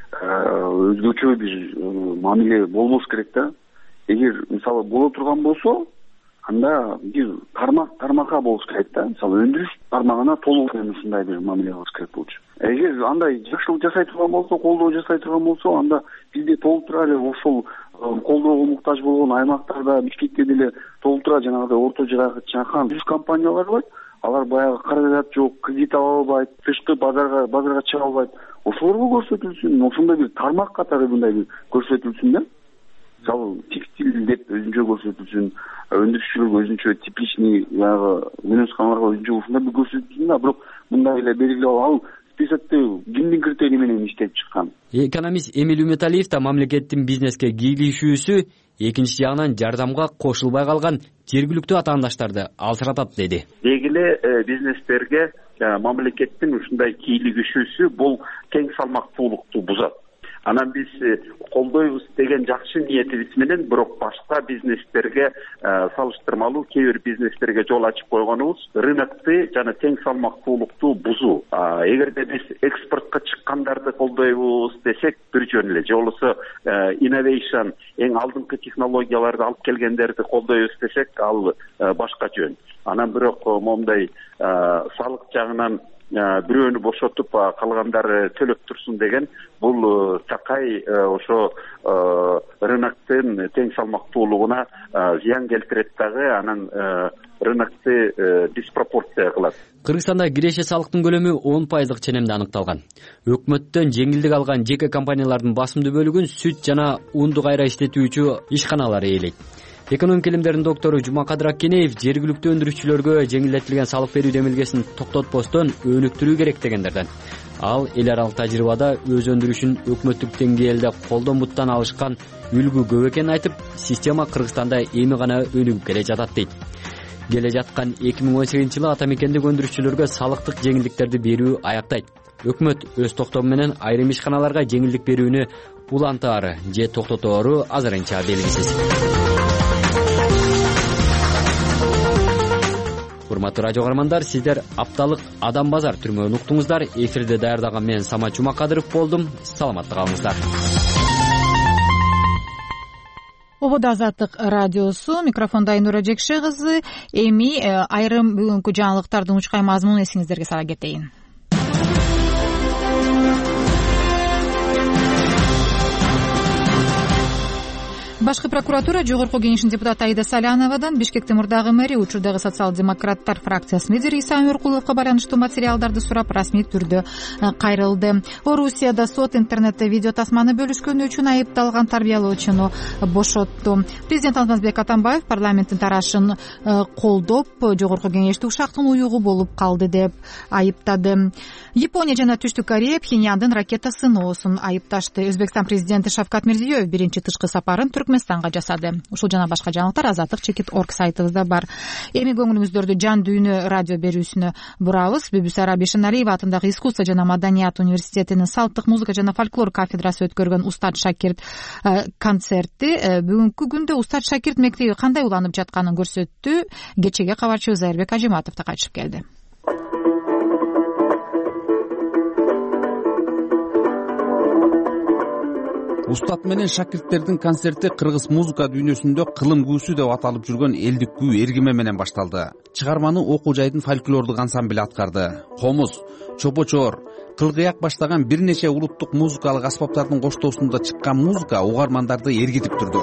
өзгөчө бир мамиле болбош керек да. Эгер мисалы боло турган болсо, анда бир тармакка болуш керек да. Мисалы өндүрүш тармагына толук ушундай бир мамиле кылыш керек болчу. Эгер андай жакшылык жасай турган болсо, колдоо жасай турган болсо, анда бизде толтура эле ошол колдоого муктаж болгон аймактарда, Бишкекте деле толтура жанагыдай орто жакан жүз компаниялар бар. Алар баягы каражат жок, кредит ала албайт, тышкы базарга чыга албайт. Ошолорго көрсөтүлсүн, ошондой бир тармак катары мындай бир көрсөтүлсүн да. мисалы текстиль деп өзүнчө көрсөтүлсүн, өндүрүшчүлөргө өзүнчө тепличный баягы мөөнөсканаларга өзүнчө ушундай бир көрсөтүлсүн да, бирок мындай эле белгилеп ал списокто кимдин критерий менен иштеп чыккан. Экономист Эмиль Үмөталиев да мамлекеттин бизнеске кийлигишүүсү экинчи жагынан жардамга кошулбай калган жергиликтүү атаандаштарды алсыратат деди. Деги эле бизнестерге мамлекеттин ушундай кийлигишүүсү бул тең салмактуулукту бузат. Анан биз колдойбуз деген жакшы ниетибиз менен, бирок башка бизнестерге салыштырмалуу кээ бир бизнестерге жол ачып койгонубуз рынокты жана тең салмактуулукту бузуу. Эгерде биз экспортко чыккандарды колдойбуз десек бир жөн эле, же болбосо innovation эң алдыңкы технологияларды алып келгендерди колдойбуз десек ал башка жөн. Анан бирок момундай салык жагынан бирөөнү бошотуп калгандары төлөп турсун деген бул такай ошо рыноктун тең салмактуулугуна зыян келтирет дагы, анан рынокты диспропорция кылат. Кыргызстанда киреше салыктын көлөмү 10% ченемде аныкталган. Өкмөттөн жеңилдик алган жеке компаниялардын басымдуу бөлүгүн сүт жана унду кайра иштетүүчү ишканалар ээлейт. Экономика илимдеринин доктору Жумакадыр Аккенеев жергиликтүү өндүрүшчүлөргө жеңилдетилген салык берүү демилгесин токтотпостон өнүктүрүү керек дегендерден. Ал эл аралык тажрыйбада өз өндүрүшүн өкмөттүк деңгээлде колдон буттан алышкан үлгү көп экенин айтып, система Кыргызстанда эми гана өнүгүп келе жатат дейт. Келе жаткан 2018-жылы ата мекендик өндүрүшчүлөргө салыктык жеңилдиктерди берүү аяктайт. Өкмөт өз токтому менен айрым ишканаларга жеңилдик берүүнү улантаары же токтотору азырынча белгисиз. Урматтуу радио каармандар, сиздер апталык Адам базар түрмөгүн уктуңуздар. Эфирде даярдаган мен Самат Жумакадыров болдум. Саламатта калыңыздар. Обода Азаттык радиосу, микрофонда Айнура Жекше кызы. Эми айрым бүгүнкү жаңылыктардын учкай мазмунун эсиңиздерге сала кетейин. Башкы прокуратура Жогорку кеңештин депутаты Аида Саляновадан Бишкектин мурдагы мэри, учурдагы социал-демократтар фракциясынын лидери Иса Өмүркуловго байланыштуу материалдарды сурап расмий түрдө кайрылды. Орусияда сот интернетте видео тасманы бөлүшкөнү үчүн айыпталган тарбиялоочуну бошотту. Президент Алмазбек Атамбаев парламенттин тарашын колдоп, Жогорку кеңешти ушактын уюгу болуп калды деп айыптады. Япония жана Түштүк Корея Пхеньяндын ракета сыноосун айыпташты. Өзбекстан президенти Шавкат Мирзиёев биринчи тышкы сапарын Түркмөнстанга жасады. Ушул жана башка жаңылыктар azatlik.org сайтыбызда бар. Эми көңүлүңүздөрдү жан дүйнө радио берүүсүнө бурабыз. Бүбүсара Бишеналиева атындагы искусство жана маданият университетинин салттык музыка жана фольклор кафедрасы өткөргөн Устат Шакирт концерти бүгүнкү күндө Устат Шакирт мектеби кандай уланып жатканын көрсөттү. Кечеге кабарчыбыз Айырбек Ажиматов да кайтып келди. Устат менен шакирттердин концерти кыргыз музыка дүйнөсүндө кылым күүсү деп аталып жүргөн элдик күү эргиме менен башталды. Чыгарманы окуу жайдын фольклордук ансамбли аткарды. Комуз, чопочоор, кылгыяк баштаган бир нече улуттук музыкалык аспаптардын коштоосунда чыккан музыка угармандарды эргитип турду.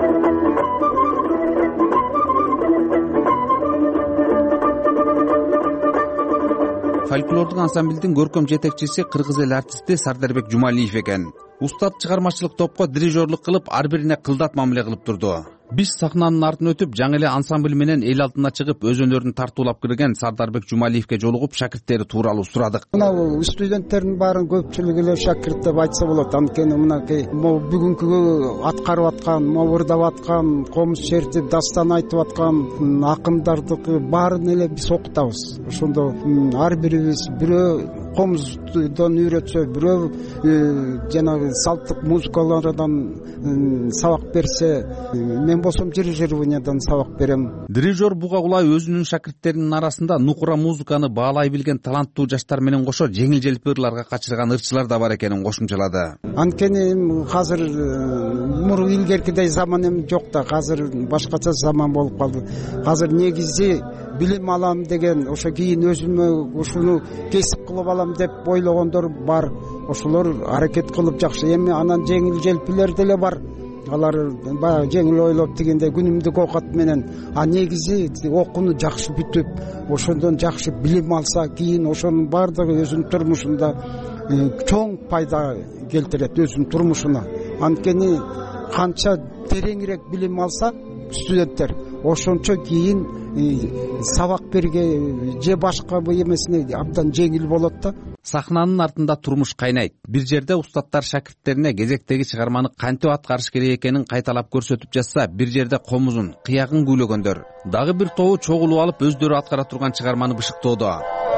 Фольклордук ансамблдин көркөм жетекчиси кыргыз эл артисти Сардарбек Жумалиев экен. Устат чыгармачылык топко дирижерлук кылып, ар бирине кылдат мамиле кылып турду. Биз сахнанын артын өтүп, жаңы эле ансамбль менен эл алдына чыгып, өз өнөрүн тартуулап кирген Сардарбек Жумалиевке жолугуп, шакирттери тууралуу сурадык. Мына студенттердин баарын көпчүлүгү эле шакирт деп айтса болот. Анткени мынакей бүгүнкү аткарып аткан, мобурдап аткан, комуз чертип, дастан айтып аткан акындардыкы баарын эле биз окутабыз. Ошондо ар бирибиз бирөө комуздон үйрөтсө, бирөө жанагы салттык музыкалардан сабак берсе, мен болсом дирижированиядан сабак берем. Дирижер Буга Кулай өзүнүн шакирттеринин арасында нукура музыканы баалай билген таланттуу жаштар менен кошо жеңил-желпи ырларга качырган ырчылар да бар экенин кошумчалады. Анткени азыр илгеркидей заман эми жок да, азыр башкача заман болуп калды. Азыр негизи билим алам деген, ошо кийин өзүмө ушуну кесип кылып алам деп ойлогондор бар. Ошолор аракет кылып жакшы. Эми анан жеңил-желпилер деле бар. Алар баягы жеңил ойлоп дегенде күнүмдүк оокат менен, негизи окууну жакшы бүтүп, ошондон жакшы билим алса, кийин ошонун баардыгы өзүнүн турмушунда чоң пайда келтирет, өзүнүн турмушуна. Анткени канча тереңирээк билим алса студенттер, ошончо кийин сабак берге же башка эмесине абдан жеңил болот да. Сахнанын артында турмуш кайнайт. Бир жерде устаттар шакирттерине кезектеги чыгарманы кантип аткарыш керек экенин кайталап көрсөтүп жатса, бир жерде комузун, кыягын күйлөгөндөр, дагы бир тобу чогулуп алып өздөрү аткара турган чыгарманы бышыктоодо.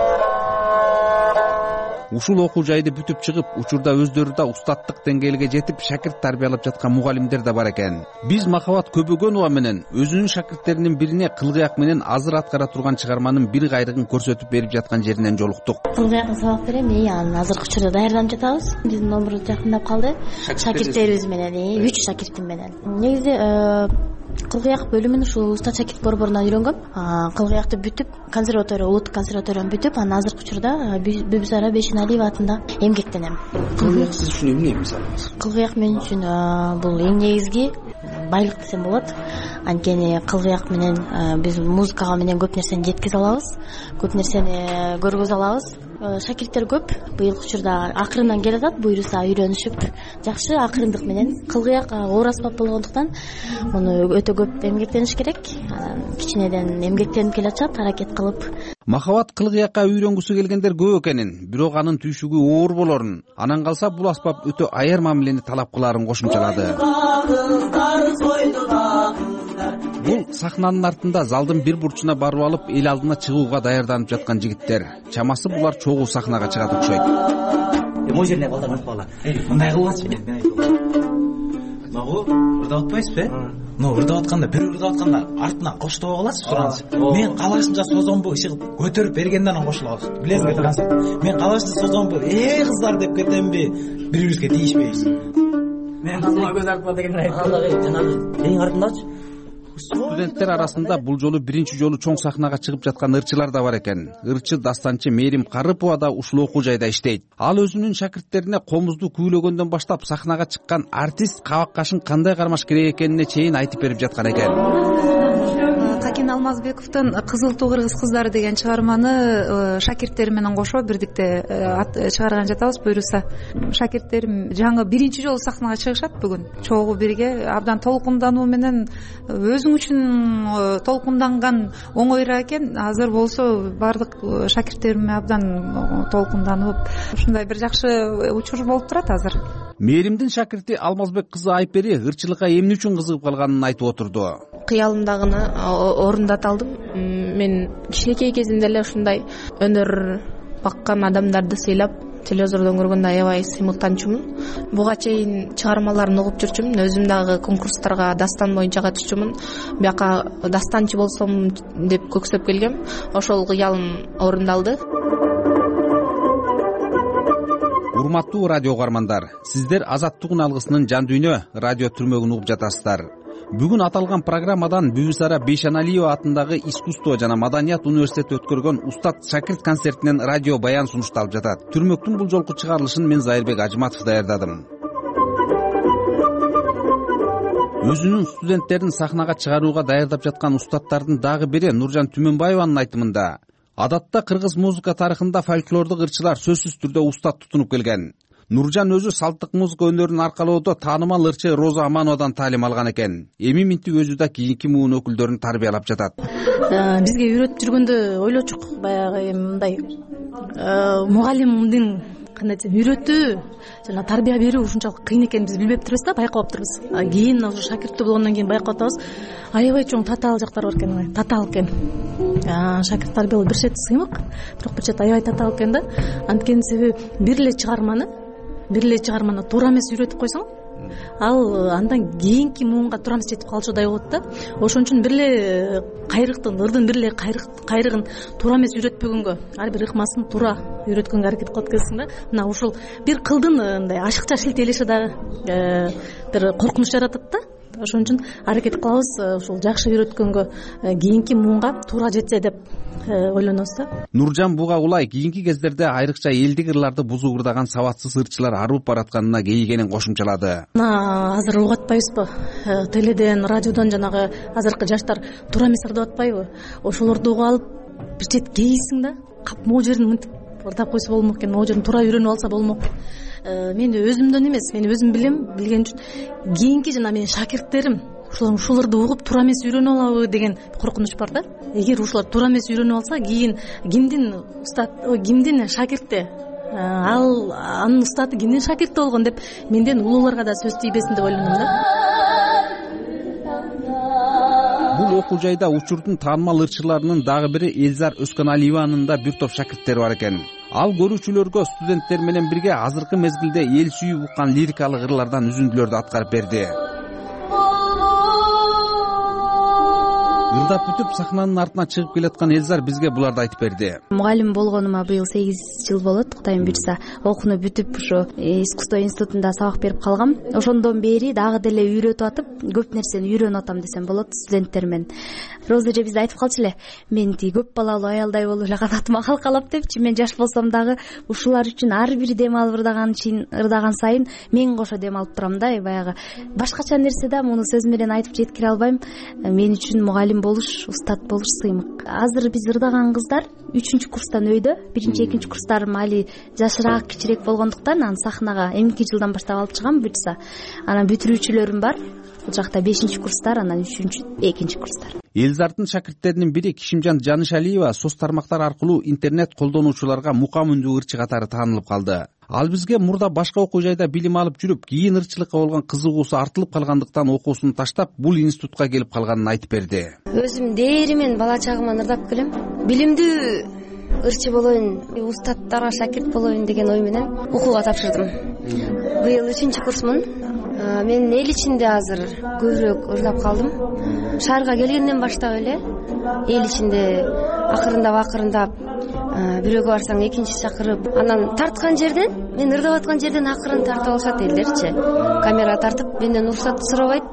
Ушул окуу жайды бүтүп чыгып, учурда өздөрү да устаттык деңгээлге жетип, шакирт тарбиялап жаткан мугалимдер да бар экен. Биз Махабат Көбөгөнова менен өзүнүн шакирттеринин бирине кылгыяк менен азыр аткара турган чыгарманын бир кайрыгын көрсөтүп берип жаткан жеринен жолуктук. Кылгыякка сабак берем, анын азыркы учурда даярданып жатабыз. Биздин номер жакындап калды. Шакирттерибиз менен, 3 шакиртим менен. Негизи кылгыяк бөлүмүн ушул устат шакирт борборунан үйрөнгөм. Кылгыякты бүтүп, консерватория, улуттук консерваторияны бүтүп, анан азыркы учурда Бүбүсара Бейшеналиева атында эмгектенем. Кылгыяк сиз үчүн эмне мисалы? Кылгыяк мен үчүн бул эң негизги байлык десем болот. Анткени кылгыяк менен биз музыкага менен көп нерсени жеткизе алабыз, көп нерсени көргөзө алабыз. Шакирттер көп. Быйылкы учурда акырындан келатат, буюрса үйрөнүшүп, жакшы акырындык менен. Кылгыяк оор аспап болгондуктан муну өтө көп эмгектениш керек. Кичинеден эмгектенип келатат, аракет кылып. Махабат кылгыякка үйрөнгүсү келгендер көп экенин, бирок анын түйшүгү оор болорун, анан калса бул аспап өтө аяр мамилени талап кылаарын кошумчалады. Бул сахнанын артында залдын бир бурчуна барып алып, эл алдына чыгууга даярданып жаткан жигиттер. Чамасы булар чогуу сахнага чыгат окшойт. Могу жерине балдар айтпагыла. Мындай кылбачы мен айтып. Могу ырдап атпайсызбы? Ырдап атканда, бир ырдап атканда артынан коштоп аласыз, суранасыз. Мен калашынча созонбу иши көтөрүп бергенден анан кошулабыз. Билесизби турасыз? Мен калашынча созонбу, кыздар деп кетемби? Бири-бирибизге тийишпейбиз. Мен кызыма көз артпа деген айтып. Жанагы эң артындачы. Студенттер арасында бул жолу биринчи жолу чоң сахнага чыгып жаткан ырчылар да бар экен. Ырчы дастанчы Мээрим Карыпова да ушул окуу жайда иштейт. Ал өзүнүн шакирттерине комузду күйлөгөндөн баштап сахнага чыккан артист кабак кашын кандай кармаш керек экенине чейин айтып берип жаткан экен. Какин Алмазбековдун Кызыл туу кыргыз кыздары деген чыгарманы шакирттери менен кошо бирдикте чыгарган жатабыз. Буюрса шакирттерим жаңы биринчи жолу сахнага чыгышат бүгүн. Чогуу бирге абдан толкундануу менен өзүң үчүн толкунданган оңойраак экен. Азыр болсо баардык шакирттерим абдан толкунданып, ушундай бир жакшы учур болуп турат азыр. Мээримдин шакирти Алмазбек кызы Айпери ырчылыкка эмне үчүн кызыгып калганын айтып отурду. Кыялымдагыны орундата алдым. Мен кичинекей кезимде эле ушундай өнөр баккан адамдарды сыйлап, телевизордон көргөндө аябай сыймыктанчумун. Буга чейин чыгармаларын угуп жүрчүмүн, өзүм дагы конкурстарга дастан боюнча катышчумун. Бияка дастанчы болсом деп көксөп келгем. Ошол кыялым орундалды. Урматтуу радио угармандар, сиздер Азаттык алгысынын жан дүйнө радио түрмөгүн угуп жатасыздар. Бүгүн аталган программадан Бүбүсара Бейшеналиева атындагы искусство жана маданият университети өткөргөн устат шакирт концертинен радио баян сунушталып жатат. Түрмөктүн бул жолку чыгарылышын мен Зайырбек Ажматов даярдадым. Өзүнүн студенттерин сахнага чыгарууга даярдап жаткан устаттардын дагы бири Нуржан Түмөнбаеванын айтымында, адатта кыргыз музыка тарыхында фольклордук ырчылар сөзсүз түрдө устат тутунуп келген. Нуржан өзү салттык музыка өнөрүн аркалоодо таанымал ырчы Роза Амановадан таалим алган экен. Эми минтип өзү да кийинки муун өкүлдөрүн тарбиялап жатат. Бизге үйрөтүп жүргөндө ойлочук, баягы мындай мугалимдин кандай десем, үйрөтүү жана тарбия берүү ушунчалык кыйын экенин биз билбеп турбуз да, байкап турбуз. Кийин уже шакирттүү болгондон кийин байкап атабыз, аябай чоң татаал жактар бар экен, татаал экен. Шакирт тарбиялоо бир чети сыймык, бирок бир чети аябай татаал экен да. Анткени себеби бир эле чыгарманы туура эмес үйрөтүп койсоң, ал андан кийинки муунга туура эмес жетип калчудай болот да. Ошон үчүн бир эле кайрыктын, ырдын бир эле кайрыгын туура эмес үйрөтпөгөнгө, ар бир ыкмасын туура үйрөткөнгө аракет кылып келсиң да. Мына ушул бир кылдын мындай ашыкча шилтелеши дагы бир коркунуч жаратат да. Ошон үчүн аракет кылабыз ушул жакшы үйрөткөнгө, кийинки муунга туура жетсе деп ойлонобуз да. Нуржан буга улай кийинки кездерде айрыкча элдик ырларды бузугурдаган сабатсыз ырчылар арып баратканына кейигенин кошумчалады. Мына азыр угуп атпайбызбы? Теледен, радиодон жанагы азыркы жаштар туура эмес ырдап атпайбы? Ошолорду угуп алып бир чет кейисиң да, кап могу жерин мынтип ырдап койсо болмок экен, могу жерин туура үйрөнүп алса болмок. Мен өзүмдөн эмес, мен өзүм билген үчүн кийинки жана менин шакирттерим ушуларды угуп туура эмес үйрөнүп алабы деген коркунуч бар да. Эгер ушулар туура эмес үйрөнүп алса, кийин кимдин шакирти, анын устаты кимдин шакирти болгон деп менден улууларга да сөз тийбесин деп ойлоном да. Бул окуу жайда учурдун таанымал ырчыларынын дагы бири Элзар Өскөналиеванын да бир топ шакирттери бар экен. Ал көрүүчүлөргө студенттер менен бирге азыркы мезгилде эл сүйүп уккан лирикалык ырлардан үзүндүлөрдү аткарып берди. Ырдап бүтүп сахнанын артына чыгып келаткан Элзар бизге буларды айтып берди. Мугалим болгонума быйыл 8 жыл болот. Кудайым буйрса, окууну бүтүп ушу искусство институтунда сабак берип калгам. Ошондон бери дагы деле үйрөтүп атып, көп нерсени үйрөнүп атам десем болот студенттер менен. Роза эже бизде айтып калчу эле, мен көп балалуу аялдай болуп эле канатыма калкалап депчи. Мен жаш болсом дагы ушулар үчүн ар бир дем алып ырдаган сайын мен кошо дем алып турам да. Баягы башкача нерсе да, муну сөз менен айтып жеткире албайм. Мен үчүн мугалим болуш, устат болуш сыймык. Азыр биз ырдаган кыздар 3-курстан өйдө. 1-2 курстарым али жашыраак, кичирээк болгондуктан аны сахнага эмки жылдан баштап алып чыгам буйрса. Анан бүтүрүүчүлөрүм бар. Бул жакта 5-курстар, анан 3-2 курстар. Элзардын шакирттеринин бири Кишимжан Жанышалиева соц тармактар аркылуу интернет колдонуучуларга мукам үндүү ырчы катары таанылып калды. Ал бизге мурда башка окуу жайда билим алып жүрүп, кийин ырчылыкка болгон кызыгуусу артылып калгандыктан окуусун таштап, бул институтка келип калганын айтып берди. Өзүм дээримен бала чагыман ырдап келем. Билимдүү ырчы болоюн, устаттарга шакирт болоюн деген ой менен окууга тапшырдым. Быйыл 3-курсмун. Мен эл ичинде азыр көбүрөөк ырдап калдым. Шаарга келгенден баштап эле эл ичинде акырындап бирөөгө барсаң экинчи чакырып, анан тарткан жерден, мен ырдап аткан жерден акырын тартып алышат элдерчи. Камера тартып, менден уруксат сурабайт,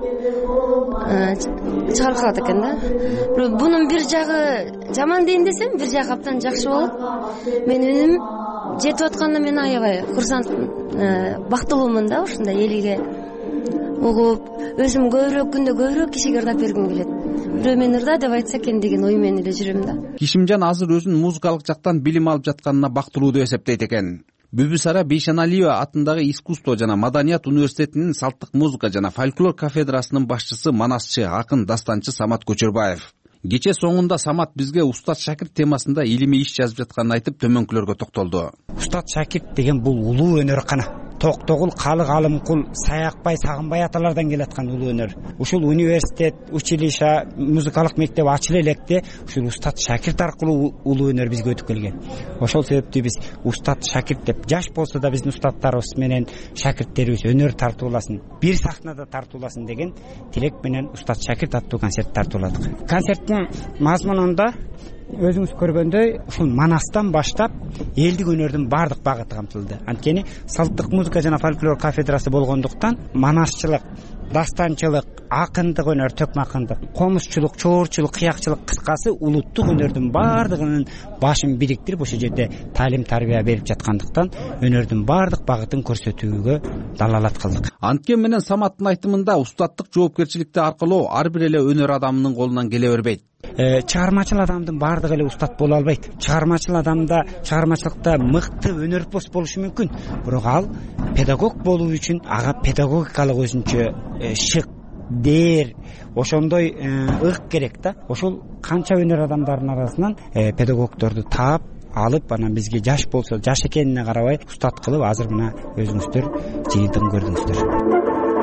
чыгарып калат экен да. Бирок бунун бир жагы жаман дейин десем, бир жагы абдан жакшы болот. Мен үнүм жетип атканына мен аябай курсант, бактылуумун да, ушундай элиге угуп, өзүм күндө көбүрөөк кишиге ырдап бергим келет. Бирөө мен ырда деп айтса экен деген ой менен эле жүрөм да. Кишимжан азыр өзүнүн музыкалык жактан билим алып жатканына бактылуу деп эсептейт экен. Бүбүсара Бейшеналиева атындагы искусство жана маданият университетинин салттык музыка жана фольклор кафедрасынын башчысы, манасчы, акын, дастанчы Самат Көчөрбаев. Кече соңунда Самат бизге устат шакирт темасында илимий иш жазып жатканын айтып, төмөнкүлөргө токтолду. Устат шакирт деген бул улуу өнөр кана. Токтогул, Калык, Алымкул, Саякбай, Сагынбай аталардан келаткан улуу өнөр. Ушул университет, училище, музыкалык мектеп ачыла электе ушул устат шакирт аркылуу улуу өнөр бизге өтүп келген. Ошол себептен биз устат шакирт деп, жаш болсо да биздин устаттарыбыз менен шакирттерибиз өнөр тартууласын, бир сахнада тартууласын деген тилек менен устат шакирт аттуу концерт тартууладык. Концерттин мазмунунда өзүңүз көргөндөй ушул Манастан баштап элдик өнөрдүн баардык багыты камтылды. Анткени салттык музыка жана фольклор кафедрасы болгондуктан манасчылык, дастанчылык, акындык өнөр, төкмө акындык, комузчулук, чоорчулук, кыякчылык, кыскасы улуттук өнөрдүн баардыгынын башын бириктирип ошол жерде талим тарбия берип жаткандыктан өнөрдүн баардык багытын көрсөтүүгө далалат кылдык. Анткени менен Саматтын айтымында устаттык жоопкерчиликти аркылоо ар бир эле өнөр адамынын колунан келе бербейт. Чыгармачыл адамдын баардыгы эле устат боло албайт. Чыгармачылыкта мыкты өнөрпос болушу мүмкүн, бирок ал педагог болуу үчүн ага педагогикалык өзүнчө шык, дээр, ошондой ык керек да. Ошол канча өнөр адамдарынын арасынан педагогдорду таап алып, анан бизге жаш болсо, жаш экенине карабай устат кылып, азыр мына өзүңүздөр жыйынтыгын көрдүңүздөр.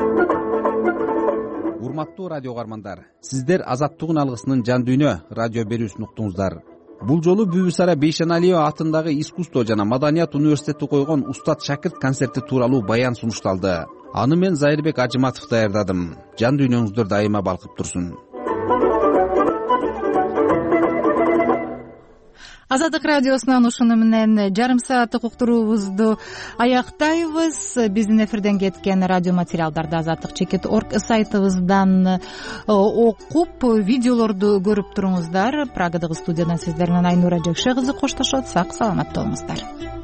Урматтуу радио каармандар, сиздер Азаттыгын алгысынын жан дүйнө радио берүүсүн уктуңуздар. Бул жолу Бүбүсара Бейшеналиева атындагы искусство жана маданият университети койгон устат шакирт концерти тууралуу баян сунушталды. Аны мен Зайырбек Ажыматов даярдадым. Жан дүйнөңүздөр дайыма балкып турсун. Азаттык радиосунан ушуну менен жарым сааттык уктуруубузду аяктайбыз. Биздин эфирден кеткен радио материалдарды azattik.org сайтыбыздан окуп, видеолорду көрүп туруңуздар. Прагадагы студиядан сиздер менен Айнура Жакшы кызы коштошот. Сак саламатта болуңуздар.